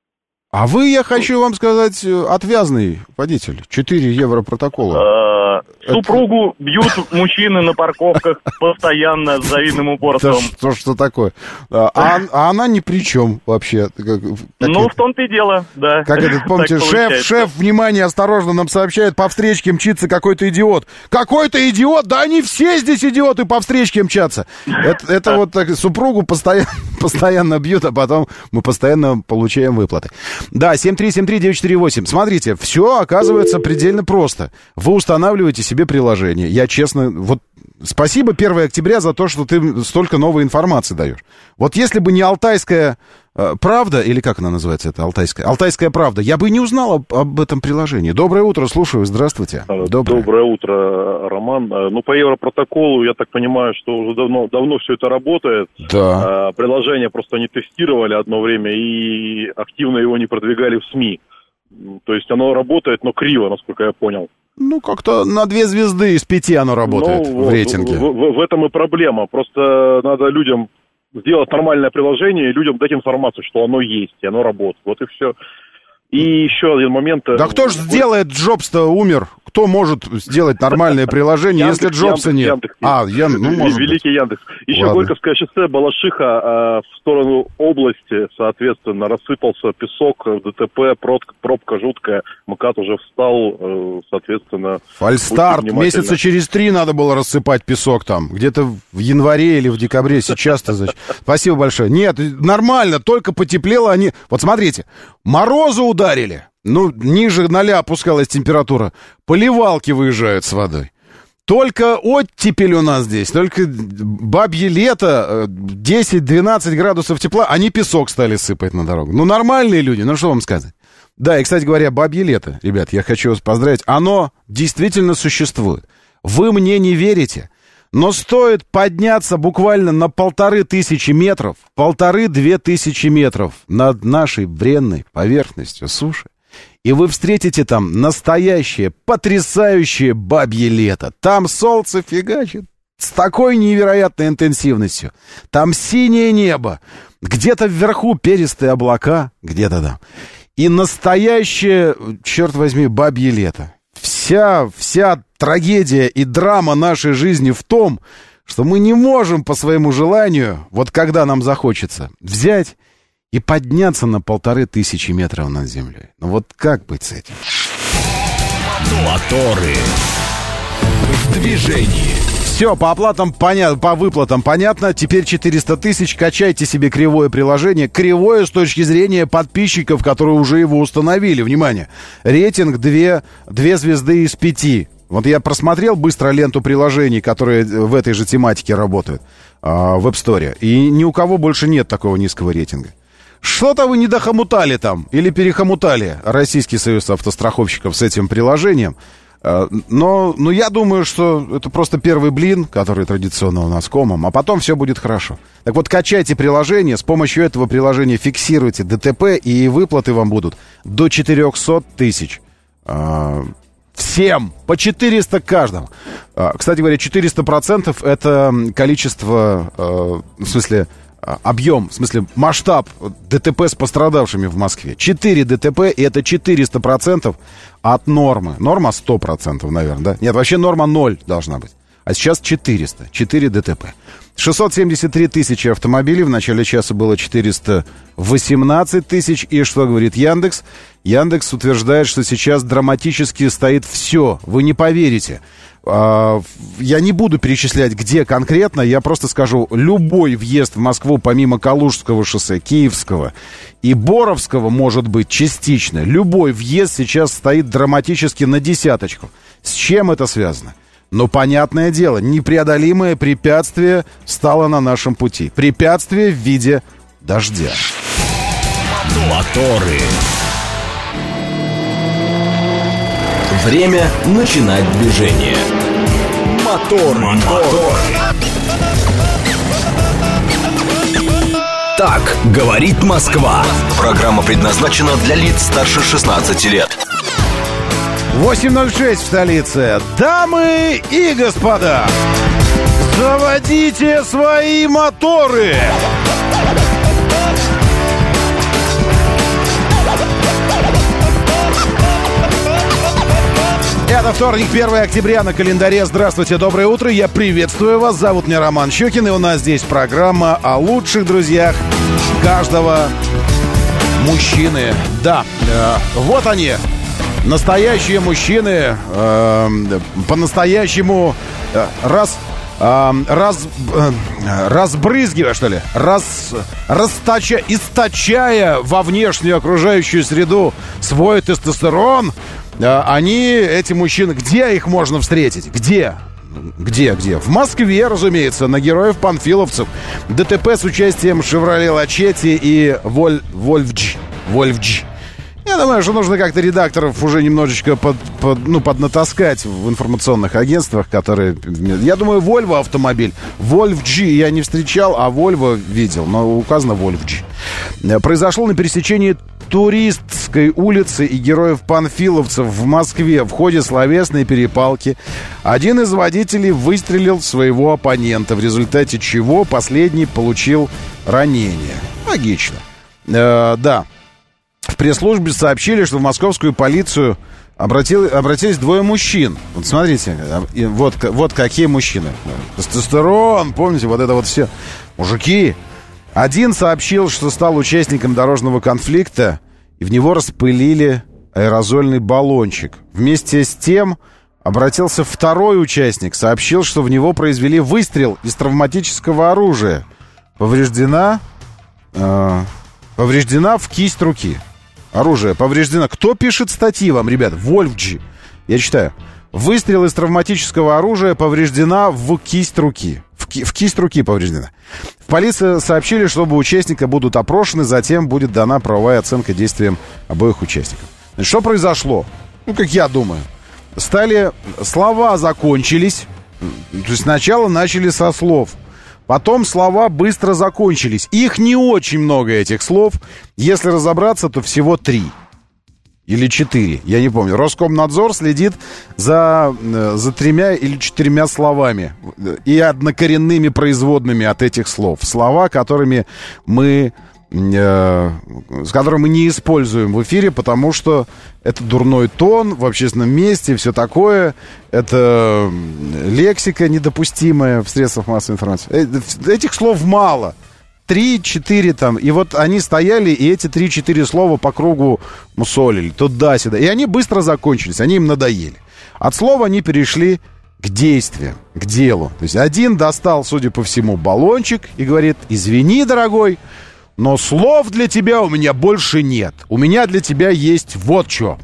А вы, я хочу вам сказать, отвязный водитель. 4 Европротокола. Супругу бьют мужчины на парковках постоянно с завидным упорством. Да что такое? А она ни при чем вообще. В том-то и дело, да. Как это, помните, шеф, внимание, осторожно, нам сообщает, по встречке мчится какой-то идиот. Какой-то идиот? Да они все здесь идиоты по встречке мчатся. Это вот так, супругу постоянно бьют, а потом мы постоянно получаем выплаты. Да, 7373948. Смотрите, все оказывается предельно просто. Вы устанавливаете себе приложение. Я честно, вот спасибо 1 октября за то, что ты столько новой информации даешь. Вот если бы не Алтайская правда, или как она называется, это Алтайская правда, я бы не узнал об этом приложении. Доброе утро, слушаю, здравствуйте. Доброе утро, Роман. Ну, по Европротоколу, я так понимаю, что уже давно все это работает. Да. Приложение просто они тестировали одно время и активно его не продвигали в СМИ. То есть оно работает, но криво, насколько я понял. Ну, как-то на 2 звезды из 5 оно работает в рейтинге. В этом и проблема. Просто надо людям сделать нормальное приложение и людям дать информацию, что оно есть, и оно работает. Вот и все. И еще один момент. Да кто же сделает? Джобс-то умер. Кто может сделать нормальное приложение, если Джобса нет? Может Великий Яндекс. Еще Горьковское шоссе, Балашиха, в сторону области, соответственно, рассыпался песок, ДТП, пробка жуткая, МКАД уже встал, соответственно... Фальстарт, месяца через 3 надо было рассыпать песок там, где-то в январе или в декабре, сейчас-то... Спасибо большое. Нет, нормально, только потеплело они... Вот смотрите, морозы ударили. Ну, ниже 0 опускалась температура. Поливалки выезжают с водой. Только оттепель у нас здесь, только бабье лето, 10-12 градусов тепла, они песок стали сыпать на дорогу. Ну, нормальные люди, ну, что вам сказать. Да, и, кстати говоря, бабье лето, ребят, я хочу вас поздравить, оно действительно существует. Вы мне не верите, но стоит подняться буквально на 1500 метров, 1500-2000 метров над нашей бренной поверхностью суши, и вы встретите там настоящее, потрясающее бабье лето. Там солнце фигачит с такой невероятной интенсивностью. Там синее небо, где-то вверху перистые облака, где-то там. И настоящее, черт возьми, бабье лето. Вся трагедия и драма нашей жизни в том, что мы не можем по своему желанию, вот когда нам захочется, взять и подняться на 1500 метров над землей. Ну вот как быть с этим? Моторы в движении. Все, по оплатам понятно, по выплатам понятно. Теперь 400 тысяч. Качайте себе кривое приложение. Кривое с точки зрения подписчиков, которые уже его установили. Внимание. Рейтинг 2 звезды из 5. Вот я просмотрел быстро ленту приложений, которые в этой же тематике работают в App Store. И ни у кого больше нет такого низкого рейтинга. Что-то вы не дохомутали там, или перехомутали Российский союз автостраховщиков с этим приложением. Но я думаю, что это просто первый блин, который традиционно у нас комом, а потом все будет хорошо. Так вот, качайте приложение, с помощью этого приложения фиксируйте ДТП, и выплаты вам будут до 400 тысяч. Всем, по 400 каждому. Кстати говоря, 400% это количество, в смысле... объем, в смысле масштаб ДТП с пострадавшими в Москве. 4 ДТП, и это 400% от нормы. Норма 100%, наверное, да? Нет, вообще норма 0 должна быть. А сейчас 400, 4 ДТП. 673 тысячи автомобилей, в начале часа было 418 тысяч. И что говорит Яндекс? Яндекс утверждает, что сейчас драматически стоит все. Вы не поверите. Я не буду перечислять, где конкретно, я просто скажу, любой въезд в Москву, помимо Калужского шоссе, Киевского и Боровского, может быть частично, любой въезд сейчас стоит драматически на 10. С чем это связано? Но, понятное дело, непреодолимое препятствие стало на нашем пути. Препятствие в виде дождя. Моторы. Время начинать движение. Мотор. Так говорит Москва. Программа предназначена для лиц старше 16 лет. 8:06 в столице. Дамы и господа, заводите свои моторы. Это вторник, 1 октября на календаре. Здравствуйте, доброе утро. Я приветствую вас. Зовут меня Роман Щекин. И у нас здесь программа о лучших друзьях каждого мужчины. Да, вот они, настоящие мужчины, по-настоящему разбрызгивая, что ли, источая во внешнюю окружающую среду свой тестостерон. Они, эти мужчины, где их можно встретить? Где? В Москве, разумеется, на героев-панфиловцев. ДТП с участием «Шевроле Лачетти» и «Вольфдж». Я думаю, что нужно как-то редакторов уже немножечко поднатаскать в информационных агентствах, которые... Я думаю, Volvo автомобиль. Вольфдж я не встречал, а Volvo видел, но указано Вольфдж. Произошло на пересечении Туристской улицы и героев-панфиловцев в Москве. В ходе словесной перепалки один из водителей выстрелил в своего оппонента, в результате чего последний получил ранение. Логично. Да. В пресс-службе сообщили, что в московскую полицию обратились двое мужчин. Вот смотрите, вот какие мужчины. Тестостерон, помните, вот это вот все. Мужики. Один сообщил, что стал участником дорожного конфликта, и в него распылили аэрозольный баллончик. Вместе с тем обратился второй участник, сообщил, что в него произвели выстрел из травматического оружия. Повреждена в кисть руки. Оружие повреждено. Кто пишет статьи вам, ребят? Вольфдж. Я читаю. Выстрел из травматического оружия повреждена в кисть руки. В кисть руки повреждена. В полиции сообщили, что оба участника будут опрошены, затем будет дана правовая оценка действиям обоих участников. Значит, что произошло? Как я думаю. Слова закончились. То есть сначала начали со слов. Потом слова быстро закончились. Их не очень много, этих слов. Если разобраться, то всего 3. Или 4, я не помню. Роскомнадзор следит за 3 или 4 словами и однокоренными производными от этих слов. Слова, с которыми мы не используем в эфире, потому что это дурной тон в общественном месте, все такое. Это лексика недопустимая в средствах массовой информации. Этих слов мало. 3-4 там. И вот они стояли, и эти 3-4 слова по кругу мусолили. Туда-сюда. И они быстро закончились. Они им надоели. От слова они перешли к действиям, к делу. То есть один достал, судя по всему, баллончик и говорит: извини, дорогой, но слов для тебя у меня больше нет. У меня для тебя есть вот что.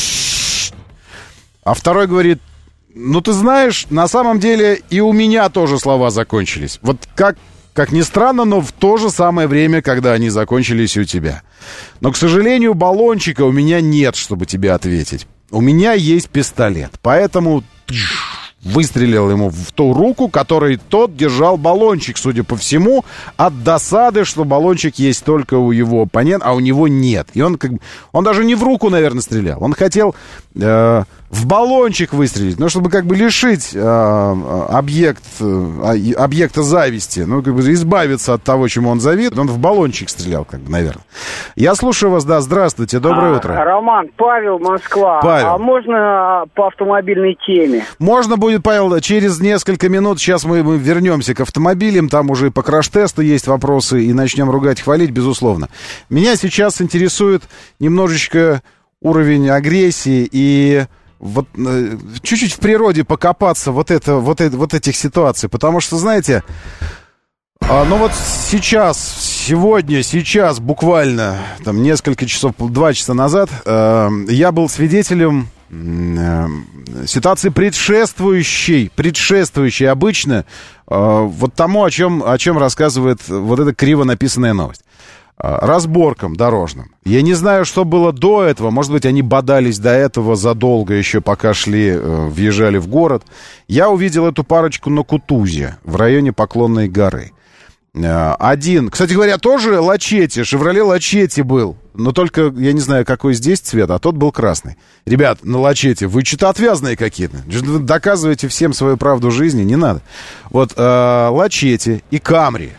А второй говорит: ну ты знаешь, на самом деле и у меня тоже слова закончились. Вот как ни странно, но в то же самое время, когда они закончились у тебя. Но, к сожалению, баллончика у меня нет, чтобы тебе ответить. У меня есть пистолет. Поэтому выстрелил ему в ту руку, которой тот держал баллончик, судя по всему, от досады, что баллончик есть только у его оппонента, а у него нет. И он даже не в руку, наверное, стрелял. Он хотел в баллончик выстрелить, но чтобы лишить объекта зависти, избавиться от того, чему он завидует, он в баллончик стрелял, наверное. Я слушаю вас, да, здравствуйте, доброе утро. Роман, Павел, Москва. Павел. А можно по автомобильной теме? Можно будет, Павел, через несколько минут. Сейчас мы вернемся к автомобилям, там уже по краш-тесту есть вопросы, и начнем ругать, хвалить, безусловно. Меня сейчас интересует немножечко уровень агрессии и вот чуть-чуть в природе покопаться вот этих ситуаций, потому что, знаете, сейчас, буквально там несколько часов, 2 часа назад, я был свидетелем ситуации предшествующей обычно вот тому, о чем рассказывает вот эта криво написанная новость. разборкам дорожным. Я не знаю, что было до этого. Может быть, они бодались до этого задолго еще, пока въезжали в город. Я увидел эту парочку на Кутузе, в районе Поклонной горы. Один, кстати говоря, тоже Лачетти, «Шевроле Лачетти» был. Но только, я не знаю, какой здесь цвет, а тот был красный. Ребят, на Лачетти, вы что-то отвязные какие-то. Вы доказываете всем свою правду жизни, не надо. Вот Лачетти и Камри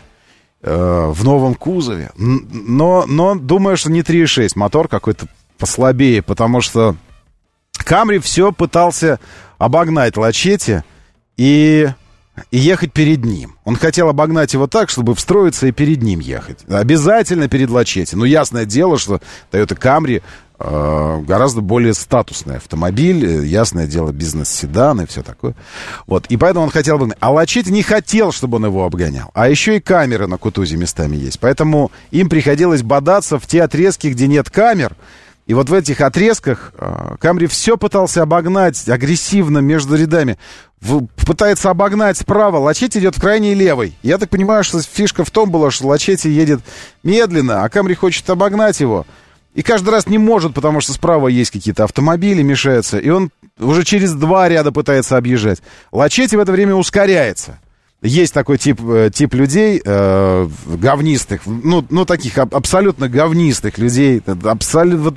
в новом кузове. Но думаю, что не 3.6, мотор какой-то послабее, потому что Камри все пытался обогнать Лачетти и ехать перед ним. Он хотел обогнать его так, чтобы встроиться и перед ним ехать. Обязательно перед Лачетти. Ну, ясное дело, что Toyota Camry гораздо более статусный автомобиль. Ясное дело, бизнес-седан и все такое. Вот. И поэтому он хотел обогнать. А Лачетти не хотел, чтобы он его обгонял. А еще и камеры на Кутузе местами есть. Поэтому им приходилось бодаться в те отрезки, где нет камер. И вот в этих отрезках Камри все пытался обогнать агрессивно между рядами. Пытается обогнать справа, Лачетти идет в крайней левой. Я так понимаю, что фишка в том была, что Лачетти едет медленно, а Камри хочет обогнать его. И каждый раз не может, потому что справа есть какие-то автомобили, мешаются. И он уже через 2 ряда пытается объезжать. Лачетти в это время ускоряется. Есть такой тип людей, говнистых, ну, таких абсолютно говнистых людей, абсолютно,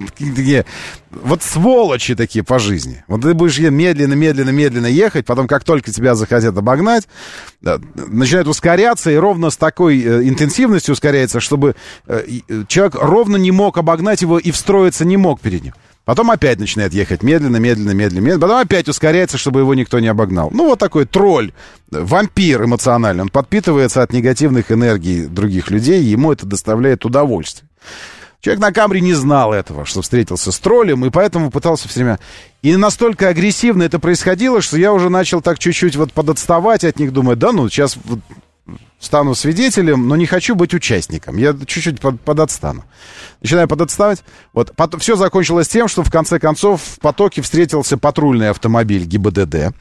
вот сволочи такие по жизни. Вот ты будешь медленно ехать, потом, как только тебя захотят обогнать, начинает ускоряться, и ровно с такой интенсивностью ускоряется, чтобы человек ровно не мог обогнать его и встроиться не мог перед ним. Потом опять начинает ехать медленно, потом опять ускоряется, чтобы его никто не обогнал. Ну, вот такой тролль, вампир эмоциональный. Он подпитывается от негативных энергий других людей, и ему это доставляет удовольствие. Человек на Камри не знал этого, что встретился с троллем, и поэтому пытался все время... И настолько агрессивно это происходило, что я уже начал так чуть-чуть вот подотставать от них, думаю, да ну, сейчас... стану свидетелем, но не хочу быть участником. Я чуть-чуть подотстану. Начинаю подотставать. Вот. Все закончилось тем, что в конце концов в потоке встретился патрульный автомобиль ГИБДД.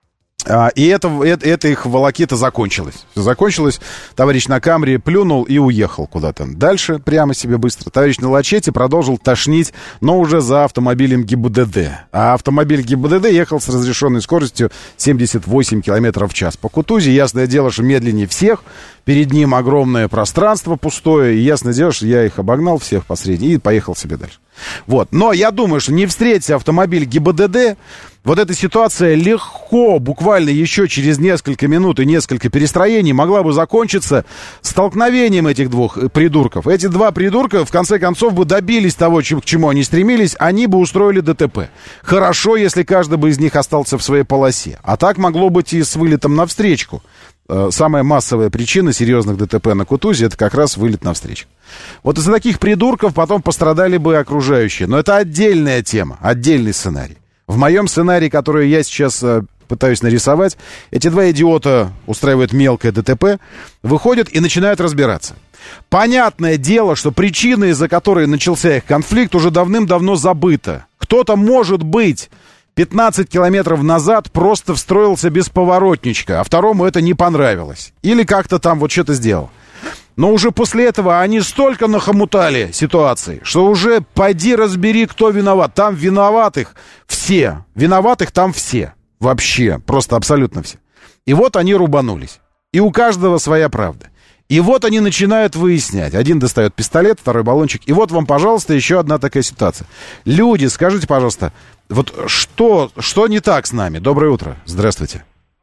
И это их волокита закончилась. Все закончилось. Товарищ на Камри плюнул и уехал куда-то дальше, прямо себе быстро. Товарищ на Лачетти продолжил тошнить, но уже за автомобилем ГИБДД. А автомобиль ГИБДД ехал с разрешенной скоростью 78 км в час. По Кутузе, ясное дело, что медленнее всех. Перед ним огромное пространство пустое. И ясное дело, что я их обогнал всех по средней и поехал себе дальше. Вот. Но я думаю, что не встретя автомобиль ГИБДД, вот эта ситуация легко, буквально еще через несколько минут и несколько перестроений могла бы закончиться столкновением этих двух придурков. Эти два придурка, в конце концов, бы добились того, к чему они стремились, они бы устроили ДТП. Хорошо, если каждый бы из них остался в своей полосе. А так могло быть и с вылетом навстречку. Самая массовая причина серьезных ДТП на Кутузе — это как раз вылет навстречу. Вот из-за таких придурков потом пострадали бы окружающие. Но это отдельная тема, отдельный сценарий. В моем сценарии, который я сейчас пытаюсь нарисовать, эти два идиота устраивают мелкое ДТП, выходят и начинают разбираться. Понятное дело, что причина, из-за которой начался их конфликт, уже давным-давно забыта. Кто-то, может быть, 15 километров назад просто встроился без поворотничка, а второму это не понравилось. Или как-то там вот что-то сделал. Но уже после этого они столько нахомутали ситуации, что уже пойди разбери, кто виноват. Там виноватых все. Виноватых там все. Вообще. Просто абсолютно все. И вот они рубанулись. И у каждого своя правда. И вот они начинают выяснять. Один достает пистолет, второй баллончик. И вот вам, пожалуйста, еще одна такая ситуация. Люди, скажите, пожалуйста, вот что не так с нами? Доброе утро. Здравствуйте.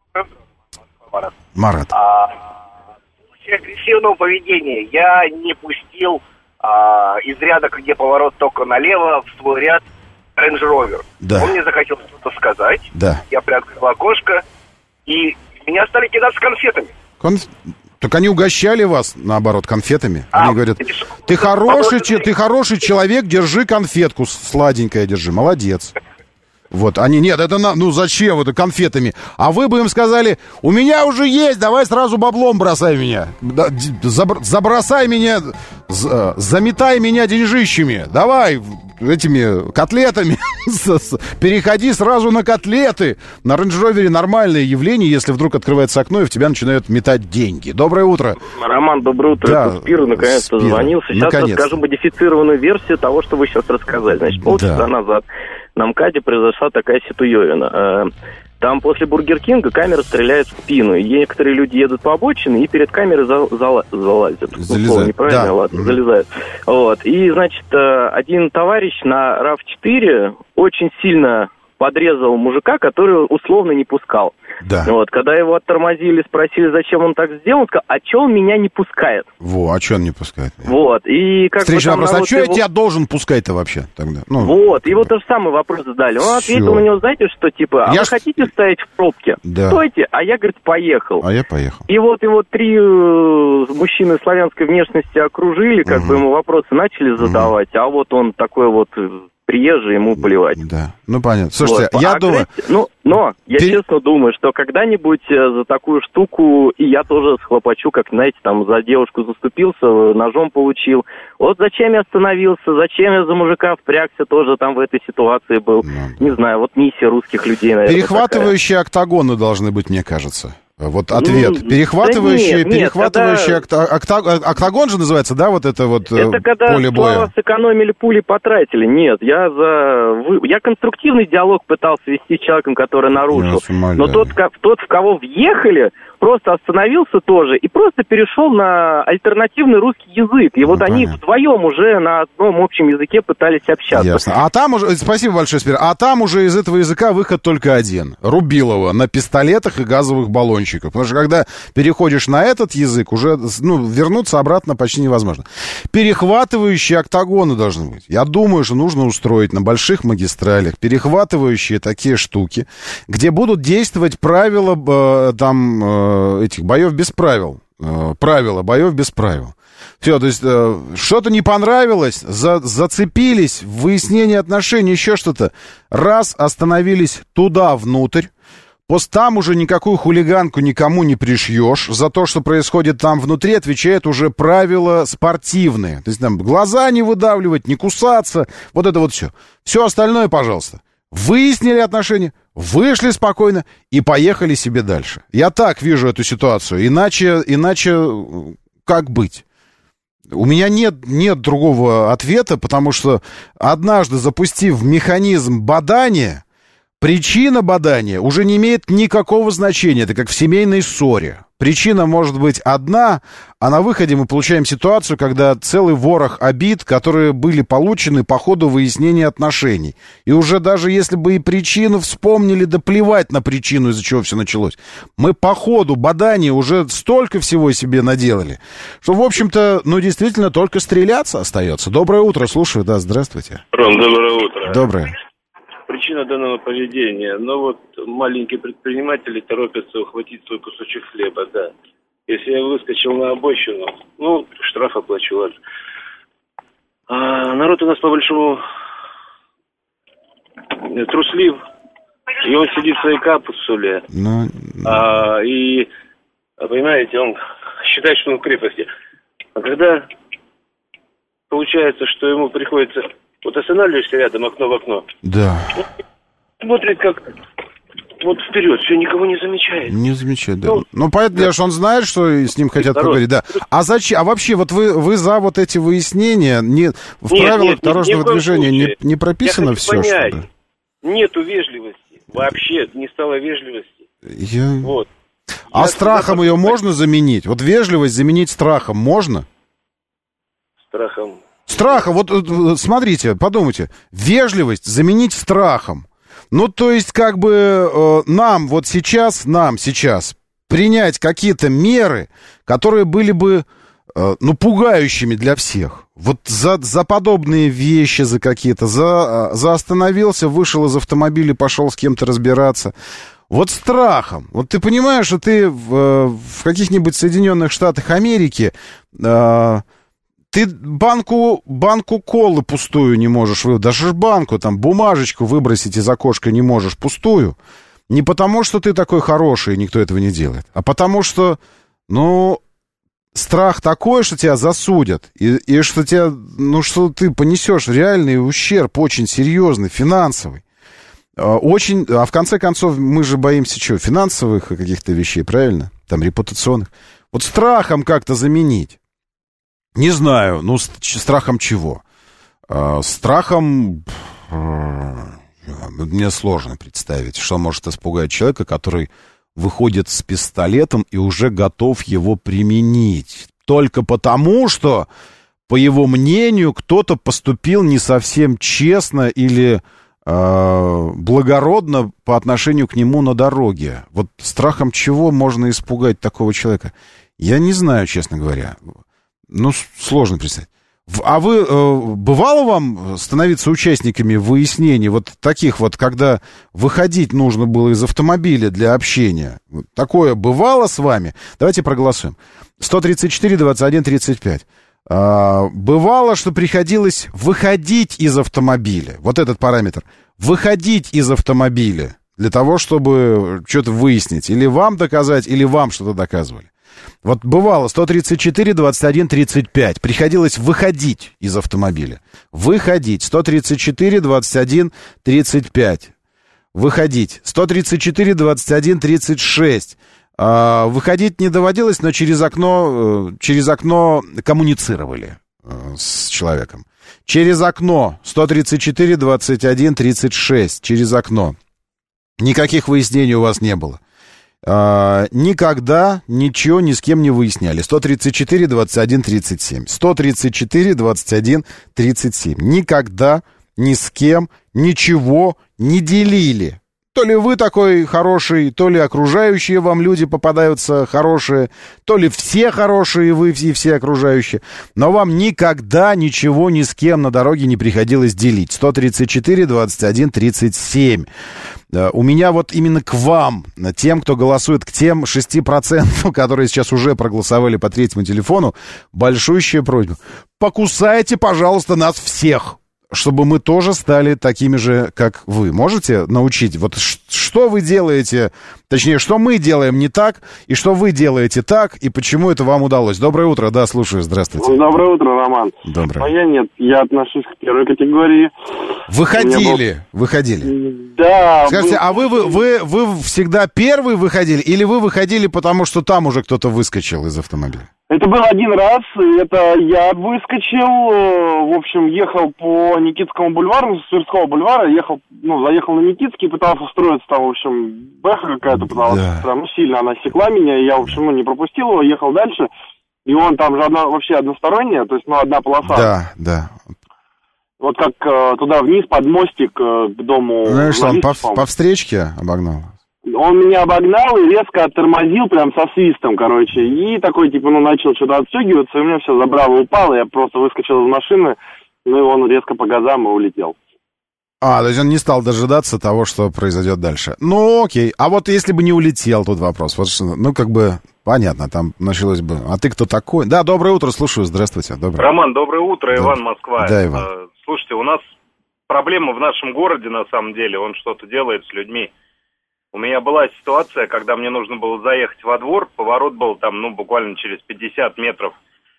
Марат. Агрессивного поведения я не пустил из ряда, где поворот только налево, в свой ряд Range Rover. Да. Он мне захотел что-то сказать. Да. Я приоткрыл окошко, и меня стали кидаться конфетами. Так они угощали вас, наоборот, конфетами. Они говорят, ты хороший человек, держи конфетку сладенькая, держи, молодец. Вот, они, нет, это, ну, зачем это конфетами? А вы бы им сказали, у меня уже есть, давай сразу баблом бросай меня. Забросай меня, заметай меня деньжищами. Давай этими котлетами. Переходи сразу на котлеты. На Range Rover нормальное явление, если вдруг открывается окно и в тебя начинают метать деньги. Доброе утро. Роман, доброе утро. Да, это Спир, наконец-то звонился. Сейчас расскажу модифицированную версию того, что вы сейчас рассказали. Значит, полчаса назад на МКАДе произошла такая ситуевина. Там после Бургер Кинга камера стреляет в спину. И некоторые люди едут по обочине и перед камерой залазят. Залезают. Неправильно, да. Ладно, залезают. Вот. И, значит, один товарищ на RAV4 очень сильно подрезал мужика, который условно не пускал. Да. Вот. Когда его оттормозили, спросили, зачем он так сделал, он сказал, а чё он меня не пускает? А чё он не пускает? Вот. И как встречный вопрос, а чё я тебя должен пускать-то вообще тогда? Вот. И вот тот же самый вопрос задали. Он ответил на него, знаете, что типа, вы хотите стоять в пробке? Да. Стойте, а я, говорит, поехал. А я поехал. И вот его 3 мужчины славянской внешности окружили, как бы ему вопросы начали задавать, а вот он такой вот приезжий, ему плевать. Да, ну понятно. Слушайте, вот. Я думаю... Но я честно думаю, что когда-нибудь за такую штуку и я тоже схлопочу, как, знаете, там за девушку заступился, ножом получил. Вот зачем я остановился, зачем я за мужика впрягся, тоже там в этой ситуации был. Не знаю, вот миссия русских людей, наверное, перехватывающие октагоны должны быть, мне кажется. Вот ответ. Перехватывающий октагон же называется, да, вот это вот это когда поле боя? Сэкономили, пули потратили. Нет, я конструктивный диалог пытался вести с человеком, который нарушил. Но тот, в кого въехали, просто остановился тоже и просто перешел на альтернативный русский язык. И вот они вдвоем уже на одном общем языке пытались общаться. Ясно. А там уже, спасибо большое, Спир, а там уже из этого языка выход только один. Рубилова на пистолетах и газовых баллончиках. Потому что когда переходишь на этот язык, уже вернуться обратно почти невозможно. Перехватывающие октагоны должны быть. Я думаю, что нужно устроить на больших магистралях перехватывающие такие штуки, где будут действовать правила этих боев без правил. Правила боев без правил. Все, то есть что-то не понравилось, зацепились, выяснение отношений, еще что-то. Раз, остановились туда, внутрь. Там уже никакую хулиганку никому не пришьешь. За то, что происходит там внутри, отвечает уже правила спортивные. То есть там глаза не выдавливать, не кусаться. Вот это вот все. Все остальное, пожалуйста. Выяснили отношения, вышли спокойно и поехали себе дальше. Я так вижу эту ситуацию. Иначе как быть? У меня нет другого ответа, потому что однажды, запустив механизм бадания, причина бадания уже не имеет никакого значения. Это как в семейной ссоре. Причина может быть одна, а на выходе мы получаем ситуацию, когда целый ворох обид, которые были получены по ходу выяснения отношений. И уже даже если бы и причину вспомнили, да плевать на причину, из-за чего все началось. Мы по ходу бадания уже столько всего себе наделали, что, в общем-то, действительно только стреляться остается. Доброе утро, слушаю, да, здравствуйте. Ром, доброе утро. Доброе. Причина данного поведения. Маленькие предприниматели торопятся ухватить свой кусочек хлеба, да. Если я выскочил на обочину, штраф оплачу, ладно. А народ у нас по-большому труслив, и он сидит в своей капсуле. И, понимаете, он считает, что он в крепости. А когда получается, что ему приходится... останавливаешься рядом, окно в окно. Да. Смотрит как вперед, все, никого не замечает. Не замечает, да. Поэтому он знает, что с ним хотят поговорить, да. А зачем? А вообще, вы за вот эти выяснения? В правилах дорожного движения не прописано все, что ли? Нету вежливости. Вообще не стало вежливости. А страхом ее можно заменить? Вот вежливость заменить страхом можно? Страхом, смотрите, подумайте, вежливость заменить страхом. То есть, нам сейчас принять какие-то меры, которые были бы, пугающими для всех. За подобные вещи, за какие-то, за остановился, вышел из автомобиля, пошел с кем-то разбираться. Страхом. Ты понимаешь, что ты в каких-нибудь Соединенных Штатах Америки... Ты банку колы пустую не можешь выбросить. Даже банку, там, бумажечку выбросить из окошка не можешь пустую. Не потому, что ты такой хороший, и никто этого не делает, а потому что, страх такой, что тебя засудят, и что что ты понесешь реальный ущерб, очень серьезный, финансовый. Очень, а в конце концов, мы же боимся чего? Финансовых каких-то вещей, правильно? Там, репутационных. Вот страхом как-то заменить. Не знаю, страхом чего? Страхом... Мне сложно представить, что может испугать человека, который выходит с пистолетом и уже готов его применить. Только потому, что, по его мнению, кто-то поступил не совсем честно или благородно по отношению к нему на дороге. Вот страхом чего можно испугать такого человека? Я не знаю, честно говоря. Сложно представить. А бывало вам становиться участниками выяснений вот таких вот, когда выходить нужно было из автомобиля для общения? Такое бывало с вами? Давайте проголосуем. 134-21-35. Бывало, что приходилось выходить из автомобиля. Вот этот параметр. Выходить из автомобиля для того, чтобы что-то выяснить. Или вам доказать, или вам что-то доказывали. Вот бывало 134-21-35. Приходилось выходить из автомобиля. Выходить. 134-21-35. Выходить. 134-21-36. Выходить не доводилось, но через окно коммуницировали с человеком. Через окно. 134-21-36. Через окно. Никаких выяснений у вас не было. Никогда ничего ни с кем не выясняли. 134-21-37. 134-21-37. Никогда ни с кем ничего не делили. То ли вы такой хороший, то ли окружающие вам люди попадаются хорошие, то ли все хорошие, вы и все окружающие. Но вам никогда ничего ни с кем на дороге не приходилось делить. 134-21-37. У меня вот именно к вам, тем, кто голосует, к тем 6%, которые сейчас уже проголосовали по третьему телефону, большущая просьба. Покусайте, пожалуйста, нас всех, чтобы мы тоже стали такими же, как вы. Можете научить? Вот что вы делаете, точнее, что мы делаем не так, и что вы делаете так, и почему это вам удалось? Доброе утро, да, слушаю, здравствуйте. Доброе утро, Роман. Доброе. А я нет, я отношусь к первой категории. Выходили? Да. Скажите, а вы всегда первый выходили, или вы выходили, потому что там уже кто-то выскочил из автомобиля? Это был один раз, это я выскочил, в общем, ехал по Никитскому бульвару, с Тверского бульвара, заехал на Никитский, пытался устроиться там, в общем, бэха какая-то пыталась, прям сильно она секла меня, и я, в общем, не пропустил его, ехал дальше, и он там же вообще односторонняя, то есть, одна полоса. Да. Вот как туда вниз, под мостик к дому. Знаешь, он по встречке обогнал? Он меня обогнал и резко оттормозил прям со свистом, короче. И такой, начал что-то отстегиваться, и у меня все забрало, упало. Я просто выскочил из машины, и он резко по газам и улетел. То есть он не стал дожидаться того, что произойдет дальше. Окей. А вот если бы не улетел, тут вопрос. Вот, понятно, там началось бы. А ты кто такой? Да, доброе утро, слушаю, здравствуйте. Роман, доброе утро, Иван, Москва. Да, Иван. Слушайте, у нас проблема в нашем городе, на самом деле. Он что-то делает с людьми. У меня была ситуация, когда мне нужно было заехать во двор, поворот был там, буквально через 50 метров.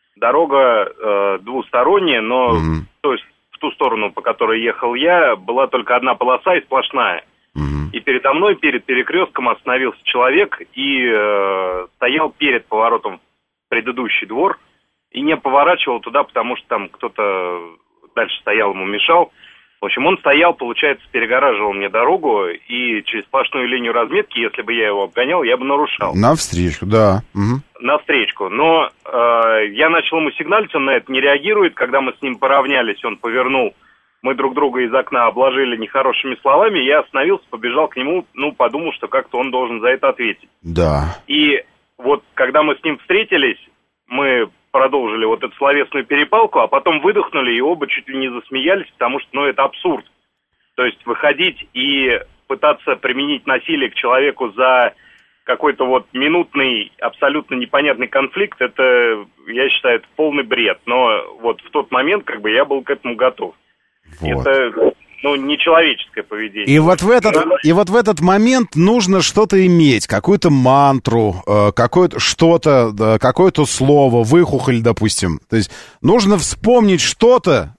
Дорога двусторонняя, но, то есть, в ту сторону, по которой ехал я, была только одна полоса и сплошная. И передо мной, перед перекрестком, остановился человек и стоял перед поворотом в предыдущий двор и не поворачивал туда, потому что там кто-то дальше стоял, ему мешал. В общем, он стоял, получается, перегораживал мне дорогу, и через сплошную линию разметки, если бы я его обгонял, я бы нарушал. Навстречу, да. Навстречу. Но я начал ему сигналить, он на это не реагирует. Когда мы с ним поравнялись, он повернул. Мы друг друга из окна обложили нехорошими словами. Я остановился, побежал к нему, подумал, что как-то он должен за это ответить. Да. И вот, когда мы с ним встретились, мы продолжили вот эту словесную перепалку, а потом выдохнули и оба чуть ли не засмеялись, потому что, это абсурд. То есть выходить и пытаться применить насилие к человеку за какой-то вот минутный, абсолютно непонятный конфликт, это, я считаю, это полный бред. Но вот в тот момент, как бы, я был к этому готов. Вот. Это, ну, нечеловеческое поведение. И вот в этот момент нужно что-то иметь, какую-то мантру, какое-то что-то, какое-то слово, выхухоль, допустим. То есть нужно вспомнить что-то,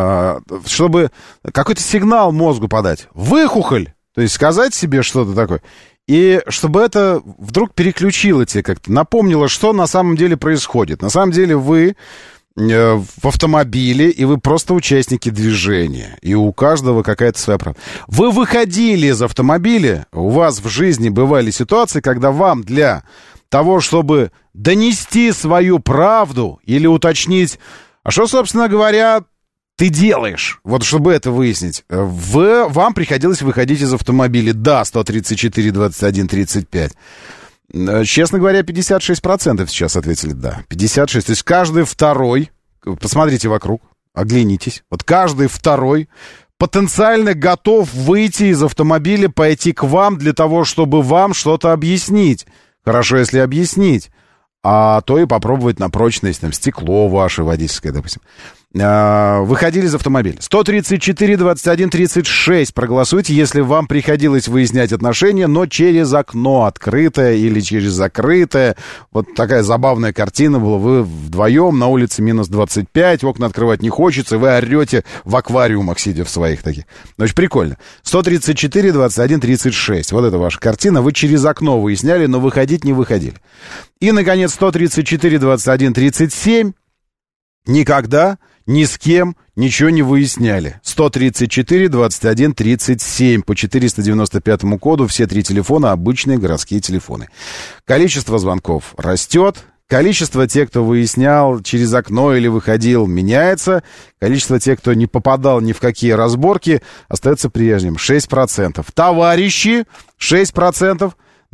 чтобы какой-то сигнал мозгу подать. Выхухоль! То есть сказать себе что-то такое. И чтобы это вдруг переключило тебе как-то, напомнило, что на самом деле происходит. На самом деле вы в автомобиле, и вы просто участники движения. И у каждого какая-то своя правда. Вы выходили из автомобиля, у вас в жизни бывали ситуации, когда вам для того, чтобы донести свою правду или уточнить, а что, собственно говоря, ты делаешь, вот чтобы это выяснить, вам приходилось выходить из автомобиля. Да, 134, 21, 35. Честно говоря, 56% сейчас ответили «да». 56%. То есть каждый второй, посмотрите вокруг, оглянитесь, вот каждый второй потенциально готов выйти из автомобиля, пойти к вам для того, чтобы вам что-то объяснить. Хорошо, если объяснить. А то и попробовать на прочность, там, стекло ваше водительское, допустим. Выходили из автомобиля. 134, 21, 36. Проголосуйте, если вам приходилось выяснять отношения, но через окно открытое или через закрытое. Вот такая забавная картина была. Вы вдвоем, на улице минус 25, окна открывать не хочется, вы орете в аквариумах, сидя в своих таких. Очень прикольно. 134, 21, 36. Вот это ваша картина. Вы через окно выясняли, но выходить не выходили. И, наконец, 134, 21, 37. Никогда ни с кем ничего не выясняли. 134, 21, 37. По 495 коду все 3 телефона обычные городские телефоны. Количество звонков растет. Количество тех, кто выяснял через окно или выходил, меняется. Количество тех, кто не попадал ни в какие разборки, остается прежним. 6%. Товарищи, 6%.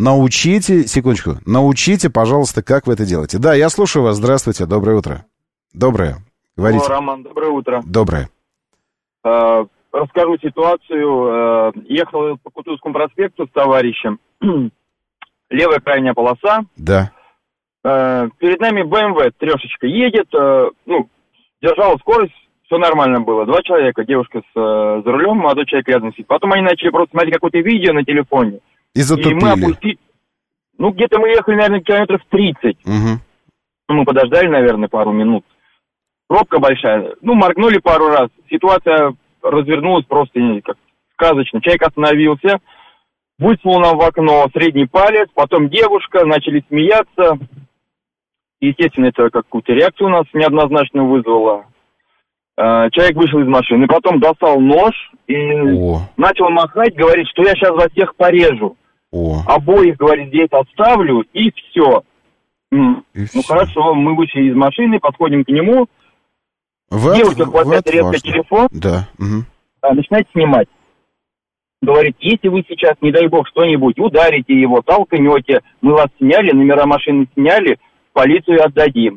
Научите, пожалуйста, как вы это делаете. Да, я слушаю вас. Здравствуйте, доброе утро. Доброе. Говорите. Роман, доброе утро. Доброе. Расскажу ситуацию. Ехал по Кутузовскому проспекту с товарищем. Левая крайняя полоса. Да. Перед нами БМВ трешечка едет. Держала скорость, все нормально было. 2 человека, девушка за рулем, молодой человек рядом сидит. Потом они начали просто смотреть какое-то видео на телефоне. И затупили. И мы опустили. Где-то мы ехали, наверное, километров 30. Угу. Мы подождали, наверное, пару минут. Пробка большая. Моргнули пару раз. Ситуация развернулась просто как сказочно. Человек остановился, высунул нам в окно средний палец, потом девушка, начали смеяться. Естественно, это какую-то реакцию у нас неоднозначно вызвало. Человек вышел из машины, потом достал нож и начал махать, говорит, что я сейчас вас всех порежу. Обоих, говорит, здесь оставлю, и все. Хорошо, мы вышли из машины, подходим к нему. Девушка хватает резко телефон, да. Начинает снимать. Говорит, если вы сейчас, не дай бог, что-нибудь ударите его, толкнете, мы вас сняли, номера машины сняли, в полицию отдадим.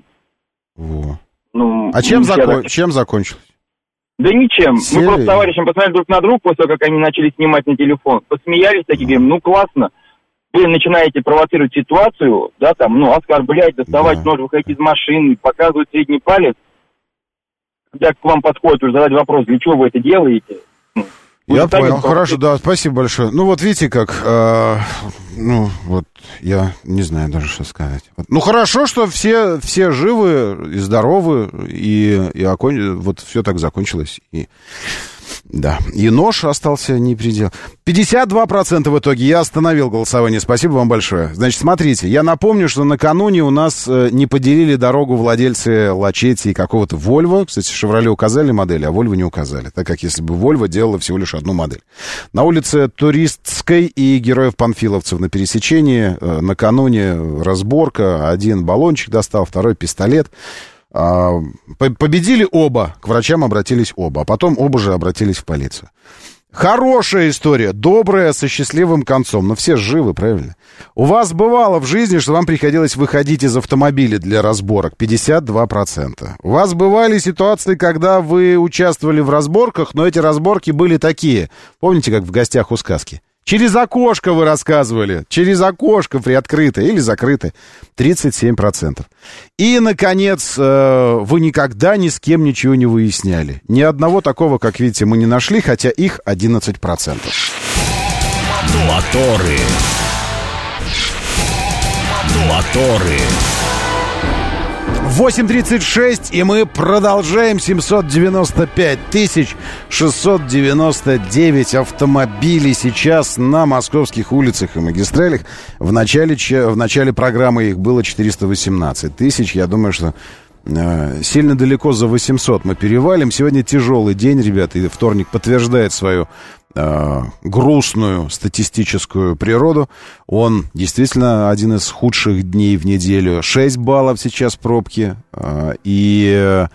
А чем закончилось? Да ничем. Мы просто с товарищем посмотрели друг на друга после того, как они начали снимать на телефон. Посмеялись, такие, говорим, классно. Вы начинаете провоцировать ситуацию, да, оскорблять, доставать нож, выходить из машины, показывать средний палец. Когда к вам подходит, уже задать вопрос, для чего вы это делаете? Я понял, хорошо, да, спасибо большое. Вот видите, как, я не знаю даже, что сказать. Хорошо, что все живы и здоровы, и вот все так закончилось, да, и нож остался не при деле. 52% в итоге. Я остановил голосование. Спасибо вам большое. Значит, смотрите, я напомню, что накануне у нас не поделили дорогу владельцы Лачетти и какого-то Volvo. Кстати, Chevrolet указали модель, а Volvo не указали. Так как если бы Volvo делала всего лишь одну модель. На улице Туристской и Героев-Панфиловцев на пересечении накануне разборка. Один баллончик достал, второй пистолет. Победили оба, к врачам обратились оба, а потом оба же обратились в полицию. Хорошая история, добрая, со счастливым концом, но все живы, правильно? У вас бывало в жизни, что вам приходилось выходить из автомобиля для разборок? 52%. У вас бывали ситуации, когда вы участвовали в разборках, но эти разборки были такие, помните, как в «Гостях у сказки»? Через окошко вы рассказывали. Через окошко приоткрытое или закрытое. 37%. И, наконец, вы никогда ни с кем ничего не выясняли. Ни одного такого, как видите, мы не нашли, хотя их 11%. Моторы. 8:36, и мы продолжаем. 795 699 автомобилей сейчас на московских улицах и магистралях. В начале программы их было 418 тысяч. Я думаю, что сильно далеко за 800 мы перевалим. Сегодня тяжелый день, ребята, и вторник подтверждает свою грустную статистическую природу. Он действительно один из худших дней в неделю. 6 баллов сейчас пробки. А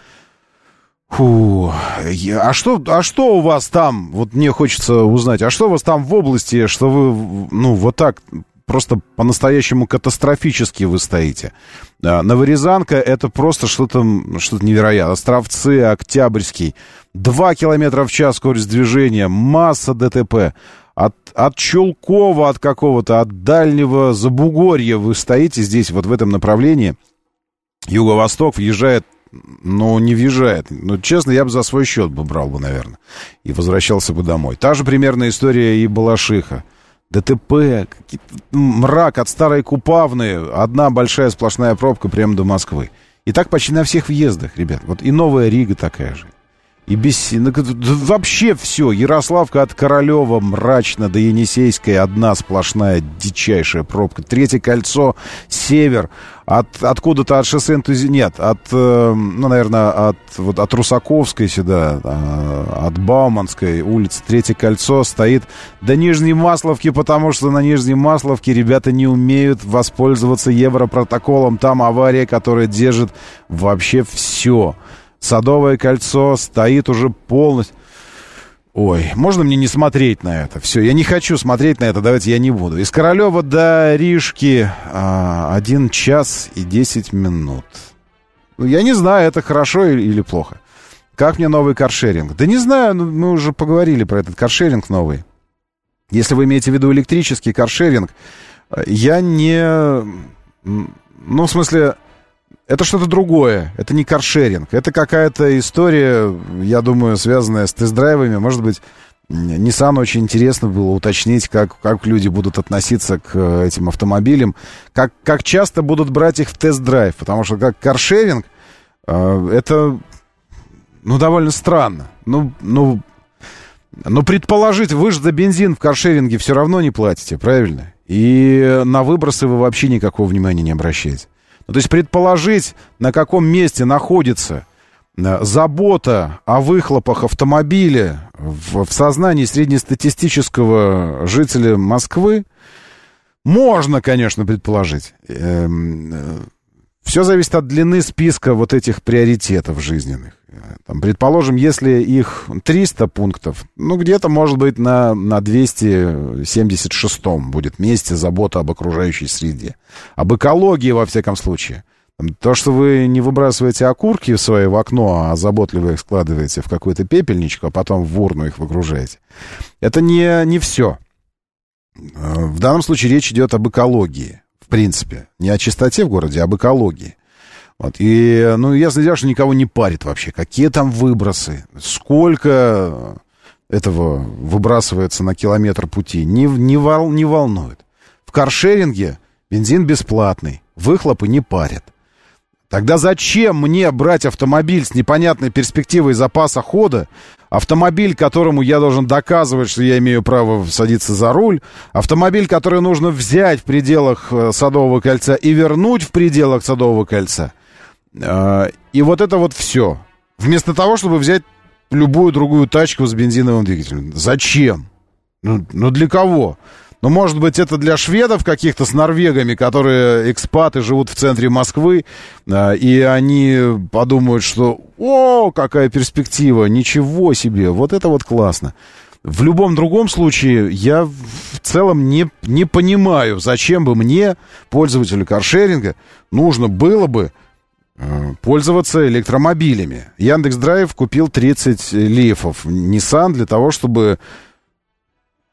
что у вас там? Вот мне хочется узнать. А что у вас там в области, что вы, вот так просто по-настоящему катастрофически вы стоите? Новорязанка — это просто что-то невероятное. Островцы, Октябрьский. 2 километра в час скорость движения, масса ДТП. От Чулкова, от какого-то, от дальнего Забугорья вы стоите здесь, вот в этом направлении. Юго-восток въезжает, не въезжает. Честно, я бы за свой счет брал бы, наверное, и возвращался бы домой. Та же примерная история и Балашиха. ДТП, мрак от Старой Купавны, одна большая сплошная пробка прямо до Москвы. И так почти на всех въездах, ребят. Вот и Новая Рига такая же. И вообще все. Ярославка от Королева мрачно до Енисейской одна сплошная дичайшая пробка. Третье кольцо, север. Откуда-то от шоссе наверное, от Русаковской сюда, от Бауманской улицы. Третье кольцо стоит до Нижней Масловки, потому что на Нижней Масловке ребята не умеют воспользоваться европротоколом. Там авария, которая держит вообще все. Садовое кольцо стоит уже полностью. Ой, можно мне не смотреть на это? Все, я не хочу смотреть на это, давайте я не буду. Из Королева до Рижки 1 час и 10 минут. Я не знаю, это хорошо или плохо. Как мне новый каршеринг? Да не знаю, мы уже поговорили про этот каршеринг новый. Если вы имеете в виду электрический каршеринг, я не... в смысле... Это что-то другое, это не каршеринг, это какая-то история, я думаю, связанная с тест-драйвами. Может быть, Nissan очень интересно было уточнить, как люди будут относиться к этим автомобилям, как часто будут брать их в тест-драйв, потому что как каршеринг это, довольно странно. Предположить, вы же за бензин в каршеринге все равно не платите, правильно? И на выбросы вы вообще никакого внимания не обращаете. То есть предположить, на каком месте находится забота о выхлопах автомобиля в сознании среднестатистического жителя Москвы, можно, конечно, предположить. Все зависит от длины списка вот этих приоритетов жизненных. Предположим, если их 300 пунктов, где-то, может быть, на 276-м будет месте забота об окружающей среде. Об экологии, во всяком случае. То, что вы не выбрасываете окурки свои в окно, а заботливо их складываете в какую-то пепельничку, а потом в урну их выгружаете, это не все. В данном случае речь идет об экологии, в принципе. Не о чистоте в городе, а об экологии. И, ясно дело, что никого не парит вообще. Какие там выбросы, сколько этого выбрасывается на километр пути, не волнует. В каршеринге бензин бесплатный, выхлопы не парят. Тогда зачем мне брать автомобиль с непонятной перспективой запаса хода, автомобиль, которому я должен доказывать, что я имею право садиться за руль, автомобиль, который нужно взять в пределах Садового кольца и вернуть в пределах Садового кольца? И вот это вот все. Вместо того, чтобы взять любую другую тачку с бензиновым двигателем. Зачем? Для кого? Может быть, это для шведов каких-то с норвегами, которые экспаты, живут в центре Москвы, и они подумают, что какая перспектива, ничего себе, вот это вот классно. В любом другом случае, я в целом не понимаю, зачем бы мне, пользователю каршеринга, нужно было бы пользоваться электромобилями. Яндекс.Драйв купил 30 лифов Nissan для того, чтобы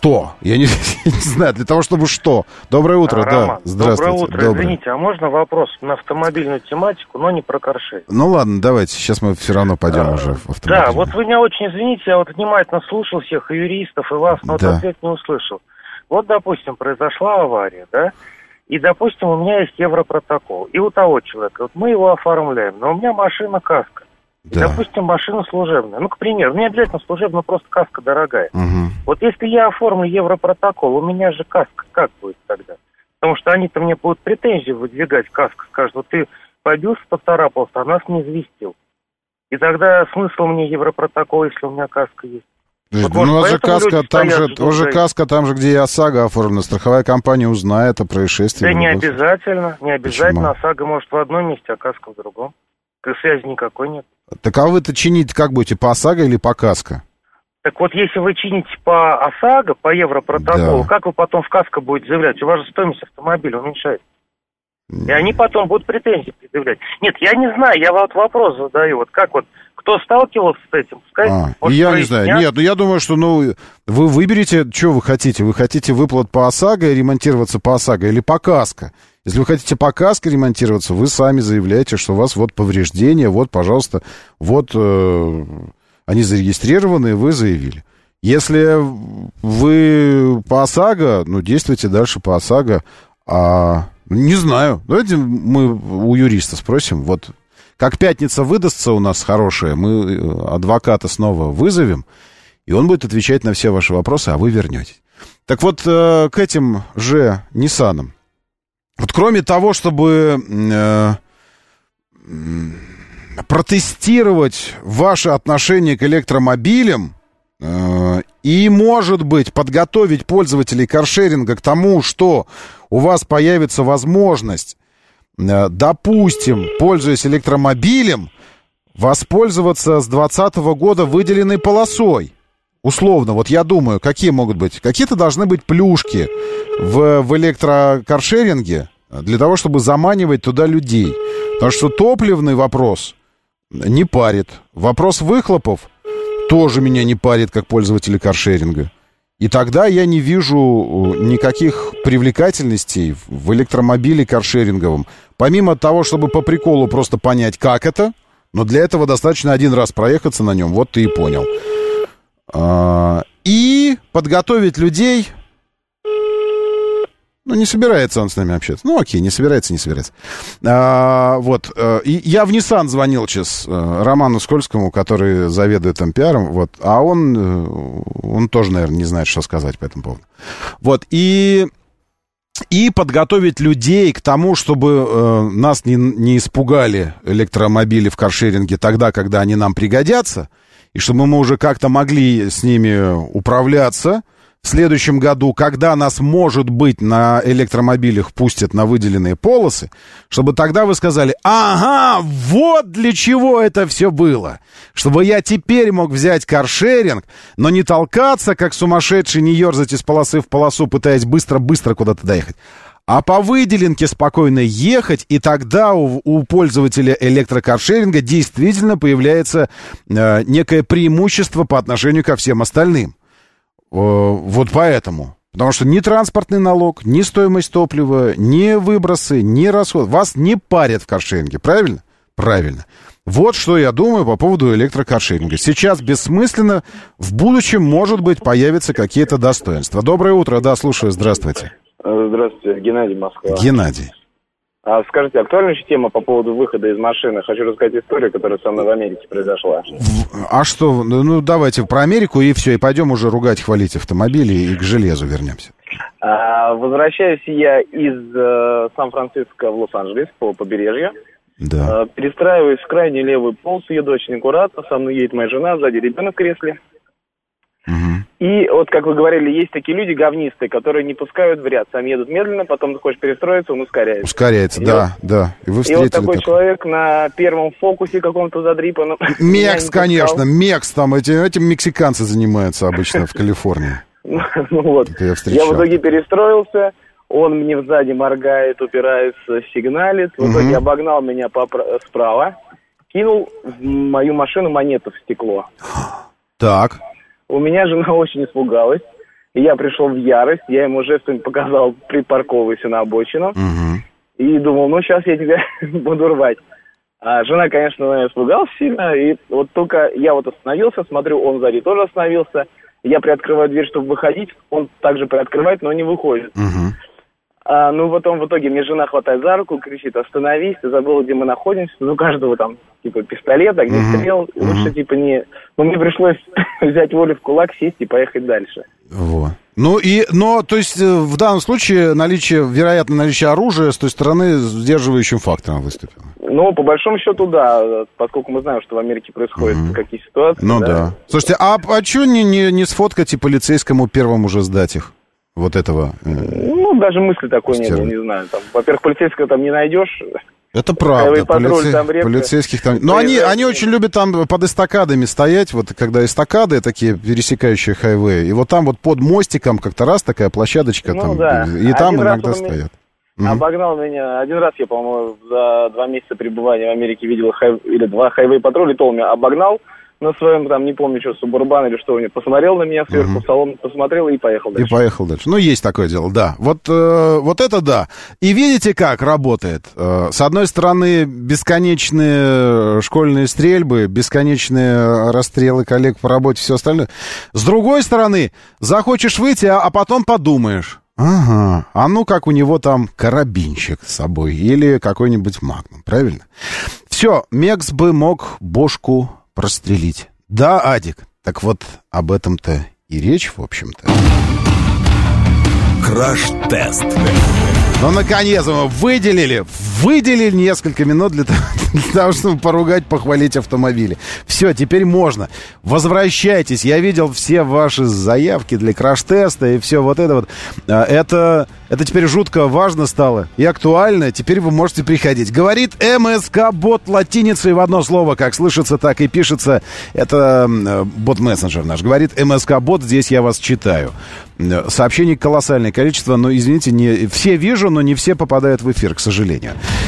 что? Я не знаю, для того, чтобы что? Доброе утро, Роман, да, здравствуйте. Доброе утро, извините, а можно вопрос на автомобильную тематику, но не про каршеринг? Ну ладно, давайте, сейчас мы все равно пойдем уже в автомобиль. Да, вот вы меня очень извините, я вот внимательно слушал всех, и юристов, и вас, но вот ответ не услышал. Вот, допустим, произошла авария, да, и, допустим, у меня есть европротокол, и у того человека, вот мы его оформляем, но у меня машина каска. И, допустим, машина служебная. Ну, к примеру, не обязательно служебная, просто каска дорогая. Вот если я оформлю европротокол, у меня же каска как будет тогда? Потому что они-то мне будут претензии выдвигать, каска скажут, вот ты побился, поцарапался, а нас не известил. И тогда смысл мне европротокол, если у меня каска есть? Вот, ну, у вас же каска, там же, где и ОСАГО оформлена, страховая компания узнает о происшествии. Да не обязательно, Почему? ОСАГО может в одном месте, а каска в другом. Связи никакой нет. Так а вы-то чините как будете, по ОСАГО или по каско? Так вот, если вы чините по ОСАГО, по европротоколу, как вы потом в каско будете заявлять? У вас же стоимость автомобиля уменьшается. И они потом будут претензии предъявлять. Нет, я не знаю, я вот вопрос задаю. Вот как вот, кто сталкивался с этим? Пускай, я не знаю. Нет, ну я думаю, что вы выберете, что вы хотите. Вы хотите выплат по ОСАГО и ремонтироваться по ОСАГО или по каско? Если вы хотите по каско ремонтироваться, вы сами заявляете, что у вас вот повреждения, вот, пожалуйста, вот они зарегистрированы, вы заявили. Если вы по ОСАГО, действуйте дальше по ОСАГО. Не знаю. Давайте мы у юриста спросим. Вот как пятница выдастся у нас хорошая, мы адвоката снова вызовем, и он будет отвечать на все ваши вопросы, а вы вернетесь. Так вот, к этим же Ниссанам. Вот кроме того, чтобы протестировать ваше отношение к электромобилям и, может быть, подготовить пользователей каршеринга к тому, что у вас появится возможность, допустим, пользуясь электромобилем, воспользоваться с 2020 года выделенной полосой. Условно, вот я думаю, какие могут быть? Какие-то должны быть плюшки в электрокаршеринге для того, чтобы заманивать туда людей. Потому что топливный вопрос не парит. Вопрос выхлопов тоже меня не парит, как пользователя каршеринга. И тогда я не вижу никаких привлекательностей в электромобиле каршеринговом. Помимо того, чтобы по приколу просто понять, как это, но для этого достаточно один раз проехаться на нем, вот ты и понял. И подготовить людей. Не собирается он с нами общаться. Окей, не собирается. И я в Nissan звонил сейчас Роману Скользкому, который заведует там пиаром, а он тоже, наверное, не знает, что сказать по этому поводу. И подготовить людей к тому, чтобы нас не испугали электромобили в каршеринге тогда, когда они нам пригодятся, и чтобы мы уже как-то могли с ними управляться в следующем году, когда нас, может быть, на электромобилях пустят на выделенные полосы, чтобы тогда вы сказали: ага, вот для чего это все было. Чтобы я теперь мог взять каршеринг, но не толкаться, как сумасшедший, не ерзать из полосы в полосу, пытаясь быстро-быстро куда-то доехать, а по выделенке спокойно ехать, и тогда у пользователя электрокаршеринга действительно появляется некое преимущество по отношению ко всем остальным. Вот поэтому. Потому что ни транспортный налог, ни стоимость топлива, ни выбросы, ни расход вас не парят в каршеринге, правильно? Правильно. Вот что я думаю по поводу электрокаршеринга. Сейчас бессмысленно, в будущем, может быть, появятся какие-то достоинства. Доброе утро, да, слушаю, здравствуйте. Здравствуйте, Геннадий, Москва. Геннадий. Скажите, актуальная тема по поводу выхода из машины. Хочу рассказать историю, которая со мной в Америке произошла. А что? Давайте про Америку и все, и пойдем уже ругать, хвалить автомобили и к железу вернемся. Возвращаюсь я из Сан-Франциско в Лос-Анджелес по побережью. Да. Перестраиваюсь в крайнюю левую полосу, еду очень аккуратно. Со мной едет моя жена, сзади ребенок в кресле. И вот, как вы говорили, есть такие люди говнистые, которые не пускают в ряд. Сами едут медленно, потом ты хочешь перестроиться, он ускоряется. Ускоряется, да. И вы встретили вот такой человек на первом фокусе каком-то задрипанном. Мекс, конечно, Мекс. Там этим мексиканцы занимаются обычно в Калифорнии. Вот. Я в итоге перестроился, он мне сзади моргает, упирается, сигналит. В итоге обогнал меня справа, кинул в мою машину монету в стекло. Так. У меня жена очень испугалась. И я пришел в ярость, я ему жестом показал, припарковывайся на обочину. И думал, ну, сейчас я тебя буду рвать. А жена, конечно, испугалась сильно, и вот только я вот остановился, смотрю, он сзади тоже остановился. Я приоткрываю дверь, чтобы выходить, он также приоткрывает, но не выходит. Ну, потом в итоге мне жена хватает за руку, кричит, остановись, ты забыл, где мы находимся. Ну, у каждого там, типа, пистолет, а где стрел, лучше, типа, не... Ну, мне пришлось взять волю в кулак, сесть и поехать дальше. Вот. То есть, в данном случае вероятно, наличие оружия с той стороны сдерживающим фактором выступило. Ну, по большому счету, да, поскольку мы знаем, что в Америке происходят какие ситуации. Ну, да. Слушайте, а что не сфоткать и полицейскому первому же сдать их? Вот этого... Ну, даже мысли такой нет, я не знаю. Там, во-первых, полицейского там не найдешь. Это правда. Полицейских там... Но они очень любят там под эстакадами стоять, вот когда эстакады такие, пересекающие хайвей, и вот там вот под мостиком как-то раз такая площадочка там, и там иногда стоят. Обогнал меня. Один раз я, по-моему, за 2 месяца пребывания в Америке видел или 2 хайвей-патруля, и то он меня обогнал на своем, там, не помню, что, Субурбан или что у него, посмотрел на меня сверху, в салон посмотрел и поехал дальше. Ну, есть такое дело, да. Вот это да. И видите, как работает? С одной стороны, бесконечные школьные стрельбы, бесконечные расстрелы коллег по работе, все остальное. С другой стороны, захочешь выйти, а потом подумаешь. Ага, а ну как у него там карабинчик с собой или какой-нибудь магнум, правильно? Все, Мекс бы мог бошку прострелить. Да, Адик, так вот об этом-то и речь, в общем-то. Краш-тест. Ну, наконец, мы выделили несколько минут для того, чтобы поругать, похвалить автомобили. Все, теперь можно. Возвращайтесь. Я видел все ваши заявки для краш-теста и все вот это вот. Это теперь жутко важно стало и актуально. Теперь вы можете приходить. Говорит МСК-бот латиницей в одно слово, как слышится, так и пишется. Это бот-мессенджер наш. Говорит МСК-бот, здесь я вас читаю. Сообщений колоссальное количество, но, извините, не все вижу, но не все попадают в эфир, к сожалению.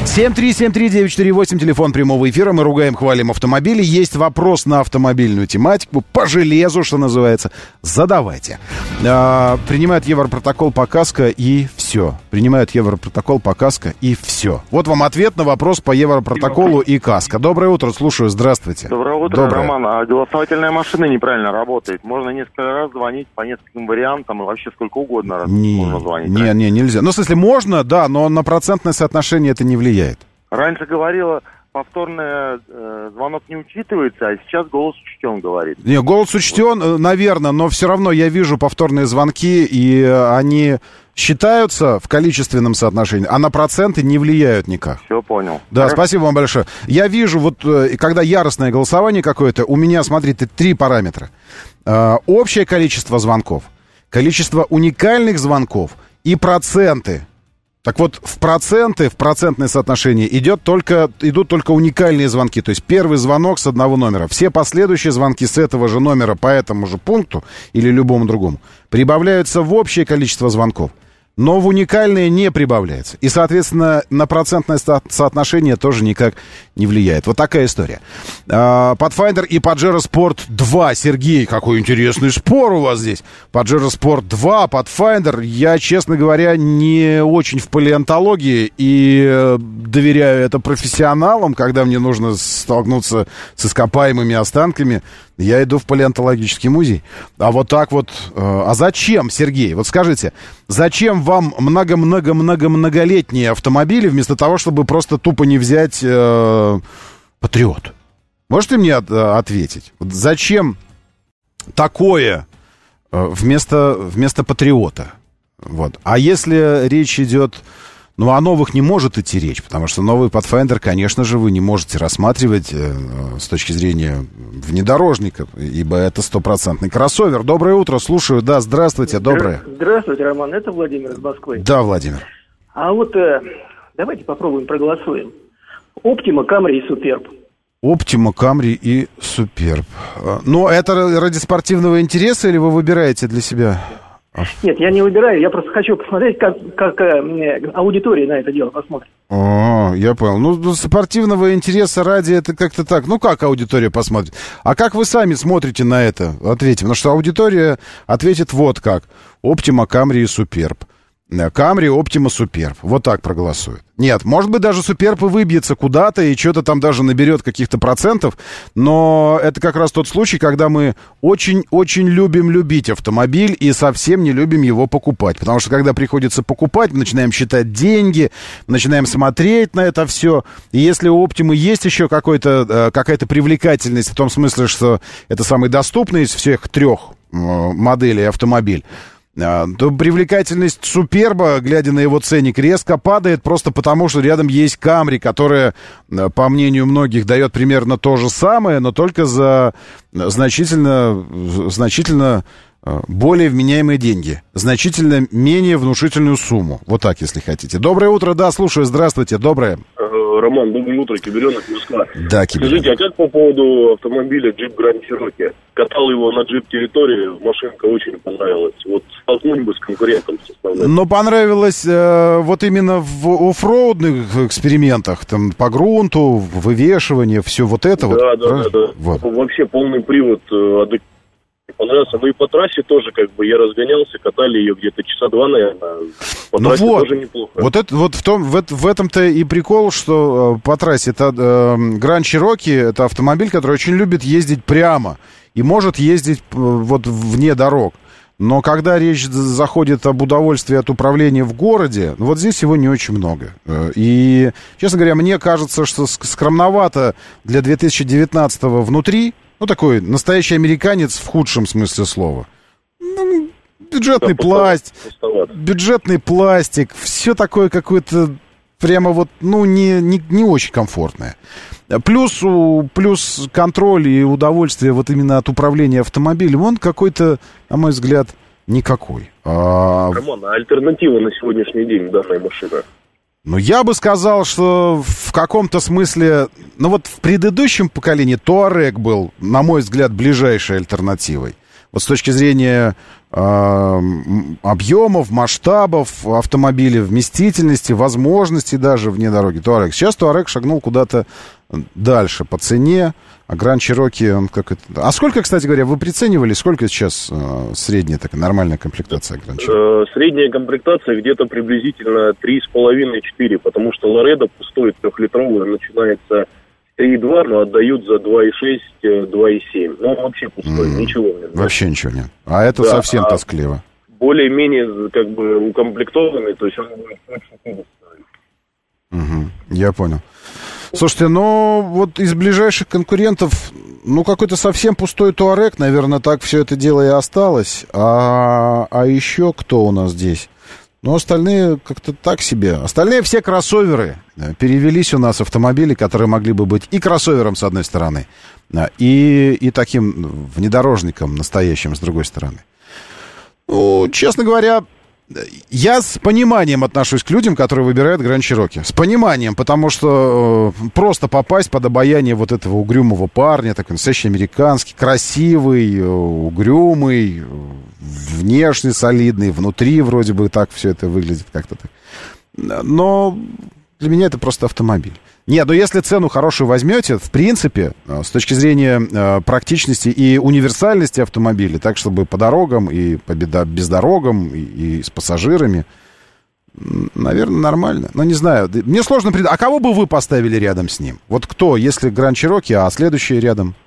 7373948, телефон прямого эфира. Мы ругаем, хвалим автомобили. Есть вопрос на автомобильную тематику, по железу, что называется. Задавайте. Принимают Европротокол по КАСКО и все. Принимают Европротокол по КАСКО и все. Вот вам ответ на вопрос по Европротоколу и КАСКО. Доброе утро, слушаю, здравствуйте. Доброе утро, Роман. А голосовательная машина неправильно работает. Можно несколько раз звонить по нескольким вариантам и вообще сколько угодно раз можно звонить. Нельзя. Ну, в смысле, можно, да, но на процентное соотношение это не влияет. Раньше говорила, повторный звонок не учитывается, а сейчас голос учтен, говорит. Не, голос учтен, наверное, но все равно я вижу повторные звонки, и они считаются в количественном соотношении, а на проценты не влияют никак. Все понял. Да, хорошо. Спасибо вам большое. Я вижу, вот когда яростное голосование какое-то, у меня, смотрите, 3 параметра. Общее количество звонков, количество уникальных звонков и проценты. Так вот, в процентное соотношение идут только уникальные звонки. То есть первый звонок с одного номера. Все последующие звонки с этого же номера по этому же пункту или любому другому прибавляются в общее количество звонков. Но в уникальные не прибавляется. И, соответственно, на процентное соотношение тоже никак не влияет. Вот такая история. Pathfinder и Pajero Sport 2. Сергей, какой интересный спор у вас здесь. Pajero Sport 2, Pathfinder. Я, честно говоря, не очень в палеонтологии и доверяю это профессионалам, когда мне нужно столкнуться с ископаемыми останками. Я иду в палеонтологический музей. А вот так вот... А зачем, Сергей? Вот скажите, зачем вам многолетние автомобили вместо того, чтобы просто тупо не взять Патриот? Можете мне ответить? Вот зачем такое вместо Патриота? Вот. А если речь идет... Ну, о новых не может идти речь, потому что новый Pathfinder, конечно же, вы не можете рассматривать с точки зрения внедорожника, ибо это 100% кроссовер. Доброе утро, слушаю. Да, здравствуйте, доброе. Здравствуйте, Роман, это Владимир из Москвы. Да, Владимир. А вот давайте попробуем, проголосуем. Optima, Camry и Superb. Optima, Camry и Superb. Ну, это ради спортивного интереса или вы выбираете для себя Нет, я не выбираю, я просто хочу посмотреть, как аудитория на это дело посмотрит. О, я понял. Ну, спортивного интереса ради это как-то так. Ну, как аудитория посмотрит? А как вы сами смотрите на это? Ответьте. Потому что аудитория ответит вот как. Optima, Camry и Superb. Camry, Optima, Superb. Вот так проголосует. Нет, может быть, даже Superb и выбьется куда-то и что-то там даже наберет каких-то процентов, но это как раз тот случай, когда мы очень-очень любим любить автомобиль и совсем не любим его покупать. Потому что когда приходится покупать, мы начинаем считать деньги, начинаем смотреть на это все. И если у Optima есть еще какая-то привлекательность в том смысле, что это самый доступный из всех трех моделей автомобиль, то привлекательность Суперба, глядя на его ценник, резко падает просто потому, что рядом есть Камри, которая, по мнению многих, дает примерно то же самое, но только за значительно более вменяемые деньги, значительно менее внушительную сумму. Вот так, если хотите. Доброе утро, да, слушаю, здравствуйте, доброе. Роман, доброе утро, Киберенок, Москва. Да, Киберенок. Скажите, а как по поводу автомобиля Jeep Grand Cherokee? Катал его на джип-территории, машинка очень понравилась. Вот столкнуть бы с конкурентом составляет. Но понравилось вот именно в оффроудных экспериментах, там, по грунту, вывешивание, все вот это да. Вот. Вообще полный привод понравился. Ну и по трассе тоже, как бы, я разгонялся, катали ее где-то часа два, наверное. По трассе тоже неплохо. В этом-то и прикол, что по трассе это Grand Cherokee, это автомобиль, который очень любит ездить прямо и может ездить вот вне дорог. Но когда речь заходит об удовольствии от управления в городе, вот здесь его не очень много. И, честно говоря, мне кажется, что скромновато для 2019-го внутри. Ну, такой настоящий американец в худшем смысле слова. Ну, бюджетный пластик, все такое какое-то прямо вот, ну, не очень комфортное. Плюс контроль и удовольствие вот именно от управления автомобилем, он какой-то, на мой взгляд, никакой. Роман, а альтернатива на сегодняшний день данной машины? Ну, я бы сказал, что в каком-то смысле... Ну, вот в предыдущем поколении Туарек был, на мой взгляд, ближайшей альтернативой. Вот с точки зрения объемов, масштабов автомобиля, вместительности, возможностей даже вне дороги. Туарек. Сейчас Туарек шагнул куда-то дальше по цене, а Grand Cherokee, он как это... А сколько, кстати говоря, вы приценивали, сколько сейчас средняя такая нормальная комплектация Grand Cherokee? Средняя комплектация где-то приблизительно 3,5-4, потому что Лоредо пустой 3-литровый начинается 3,2, но отдают за 2,6, 2,7. Ну, вообще пустой, ничего нет. Вообще ничего нет. А это совсем тоскливо. Более-менее, как бы, укомплектованный, то есть он будет 4 стоить. Я понял. Слушайте, ну, вот из ближайших конкурентов, ну, какой-то совсем пустой Туарек, наверное, так все это дело и осталось. А еще кто у нас здесь? Ну, остальные как-то так себе. Остальные все кроссоверы. Перевелись у нас автомобили, которые могли бы быть и кроссовером, с одной стороны, и таким внедорожником настоящим, с другой стороны. Ну, честно говоря, я с пониманием отношусь к людям, которые выбирают Grand Cherokee. С пониманием, потому что просто попасть под обаяние вот этого угрюмого парня, такой настоящий американский, красивый, угрюмый, внешне солидный, внутри вроде бы так все это выглядит как-то так. Но для меня это просто автомобиль. Нет, но если цену хорошую возьмете, в принципе, с точки зрения практичности и универсальности автомобиля, так, чтобы по дорогам и по бездорогам, и с пассажирами, наверное, нормально. Но не знаю, мне сложно придумать. А кого бы вы поставили рядом с ним? Вот кто, если Grand Cherokee, а следующий рядом?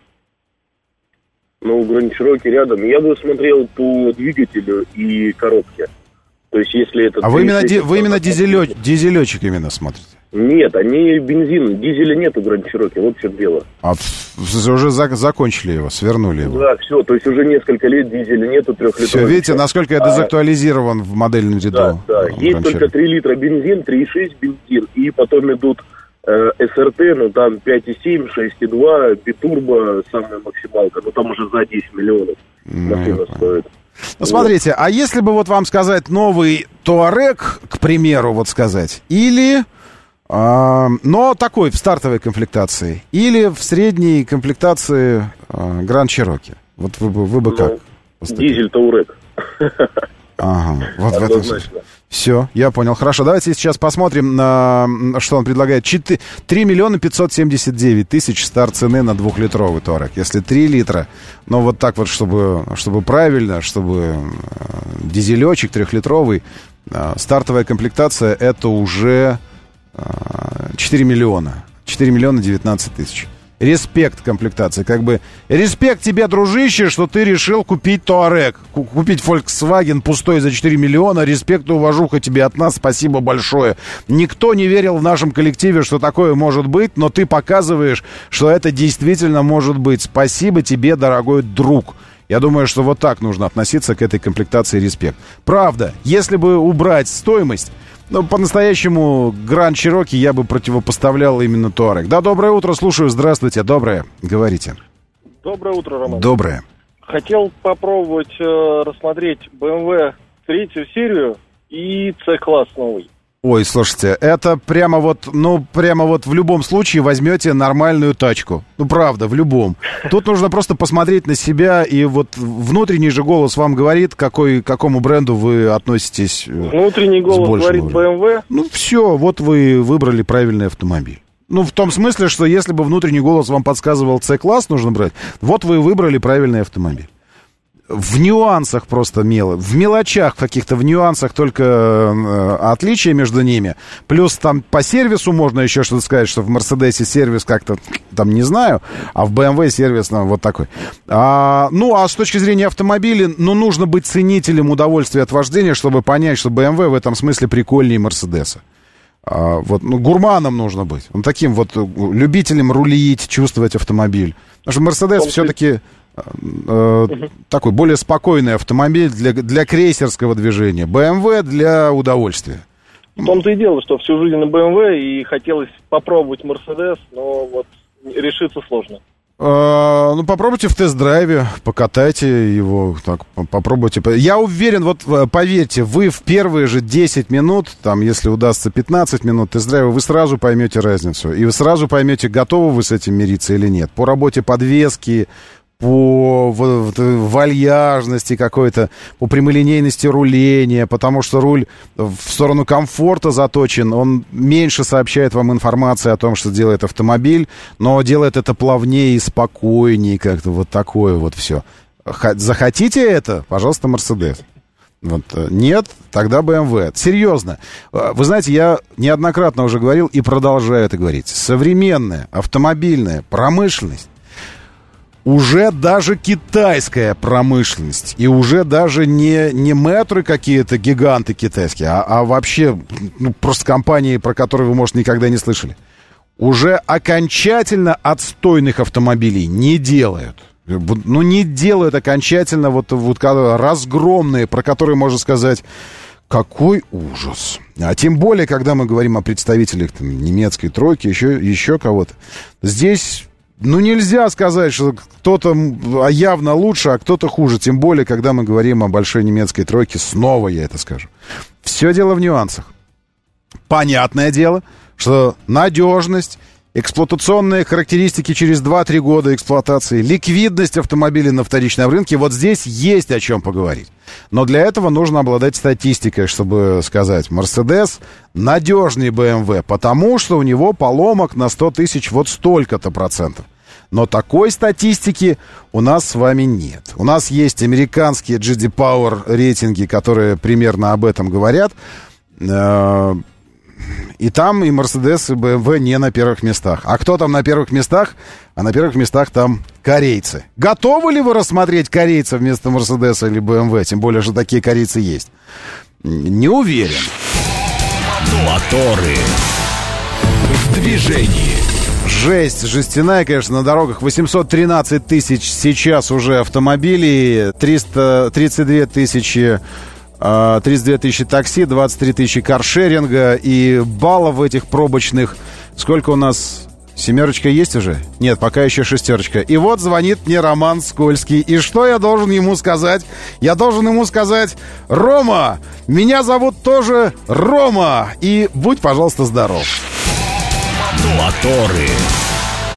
Ну, Grand Cherokee рядом. Я бы смотрел по двигателю и коробке. То есть, если это... А вы именно дизелечек именно смотрите? Нет, они бензин, дизеля нет у Grand Cherokee, вот в чем дело. А уже закончили его, свернули его? Да, все, то есть уже несколько лет дизеля нету, 3-литровый. Все, видите, насколько я дезактуализирован в модельном ряду. Да, есть только 3 литра бензин, 3,6 бензин, и потом идут СРТ, ну там 5,7, 6,2, битурбо, самая максималка, ну там уже за 10 миллионов машина стоит. Ну, смотрите, а если бы вот вам сказать новый Туарек, к примеру, вот сказать, или... но такой, в стартовой комплектации. Или в средней комплектации Grand Cherokee. Вот вы бы как? Дизель Туарек. Ага, вот в этом смысле. Все, я понял. Хорошо, давайте сейчас посмотрим, что он предлагает. 3 миллиона 579 тысяч старт цены на 2-литровый Touareg. Если 3 литра, но вот так вот, чтобы правильно, чтобы дизелечек 3-литровый, стартовая комплектация это уже 4 миллиона. 4 миллиона 19 тысяч. Респект комплектации. Как бы респект тебе, дружище, что ты решил купить Touareg. Купить Volkswagen пустой за 4 миллиона. Респект и уважуха тебе от нас. Спасибо большое. Никто не верил в нашем коллективе, что такое может быть, но ты показываешь, что это действительно может быть. Спасибо тебе, дорогой друг. Я думаю, что вот так нужно относиться к этой комплектации респект. Правда, если бы убрать стоимость, но по-настоящему Grand Cherokee я бы противопоставлял именно Touareg. Да, доброе утро, слушаю, здравствуйте, доброе, говорите. Доброе утро, Роман. Доброе. Хотел попробовать рассмотреть BMW 3 серию и C-класс новый. Ой, слушайте, это прямо вот в любом случае возьмете нормальную тачку. Ну, правда, в любом. Тут нужно просто посмотреть на себя, и вот внутренний же голос вам говорит, к какому бренду вы относитесь. Внутренний голос говорит BMW? Ну, все, вот вы выбрали правильный автомобиль. Ну, в том смысле, что если бы внутренний голос вам подсказывал C-класс нужно брать, вот вы выбрали правильный автомобиль. В нюансах просто в мелочах каких-то, в нюансах только отличия между ними. Плюс там по сервису можно еще что-то сказать, что в Мерседесе сервис как-то, там не знаю, а в BMW сервис вот такой. А с точки зрения автомобиля, нужно быть ценителем удовольствия от вождения, чтобы понять, что BMW в этом смысле прикольнее Мерседеса. Гурманом нужно быть. Таким вот любителем рулить, чувствовать автомобиль. Потому что Мерседес все-таки... такой более спокойный автомобиль для крейсерского движения. BMW для удовольствия. В том-то и дело, что всю жизнь на BMW и хотелось попробовать Mercedes, но вот решиться сложно. Попробуйте в тест-драйве, покатайте его, так, попробуйте. Я уверен, вот поверьте, вы в первые же 10 минут, там, если удастся 15 минут тест-драйва, вы сразу поймете разницу. И вы сразу поймете, готовы вы с этим мириться или нет. По работе подвески, по вальяжности какой-то, по прямолинейности руления, потому что руль в сторону комфорта заточен, он меньше сообщает вам информации о том, что делает автомобиль, но делает это плавнее и спокойнее, как-то вот такое вот все. Захотите это? Пожалуйста, Mercedes. Нет, тогда BMW. Серьезно. Вы знаете, я неоднократно уже говорил и продолжаю это говорить. Современная автомобильная промышленность, уже даже китайская промышленность, и уже даже не метры какие-то, гиганты китайские, а вообще просто компании, про которые вы, может, никогда не слышали, уже окончательно отстойных автомобилей не делают. Не делают окончательно вот разгромные, про которые можно сказать, какой ужас. А тем более, когда мы говорим о представителях немецкой тройки, еще кого-то. Здесь... нельзя сказать, что кто-то явно лучше, а кто-то хуже. Тем более, когда мы говорим о большой немецкой тройке. Снова я это скажу. Все дело в нюансах. Понятное дело, что надежность, эксплуатационные характеристики через 2-3 года эксплуатации, ликвидность автомобиля на вторичном рынке. Вот здесь есть о чем поговорить. Но для этого нужно обладать статистикой, чтобы сказать, Mercedes надежнее BMW, потому что у него поломок на 100 тысяч вот столько-то процентов. Но такой статистики у нас с вами нет. У нас есть американские GD Power рейтинги, которые примерно об этом говорят. И там и Mercedes, и BMW не на первых местах. А кто там на первых местах? А на первых местах там корейцы. Готовы ли вы рассмотреть корейца вместо Mercedes или BMW? Тем более, что такие корейцы есть. Не уверен. Моторы в движении. Жесть жестяная, конечно, на дорогах. 813 тысяч сейчас уже автомобилей, 32 тысячи такси, 23 тысячи каршеринга, и баллов этих пробочных. Сколько у нас? 7 есть уже? Нет, пока еще 6. И вот звонит мне Роман Скользкий. И что я должен ему сказать? Я должен ему сказать: Рома, меня зовут тоже Рома. И будь, пожалуйста, здоров. Моторы.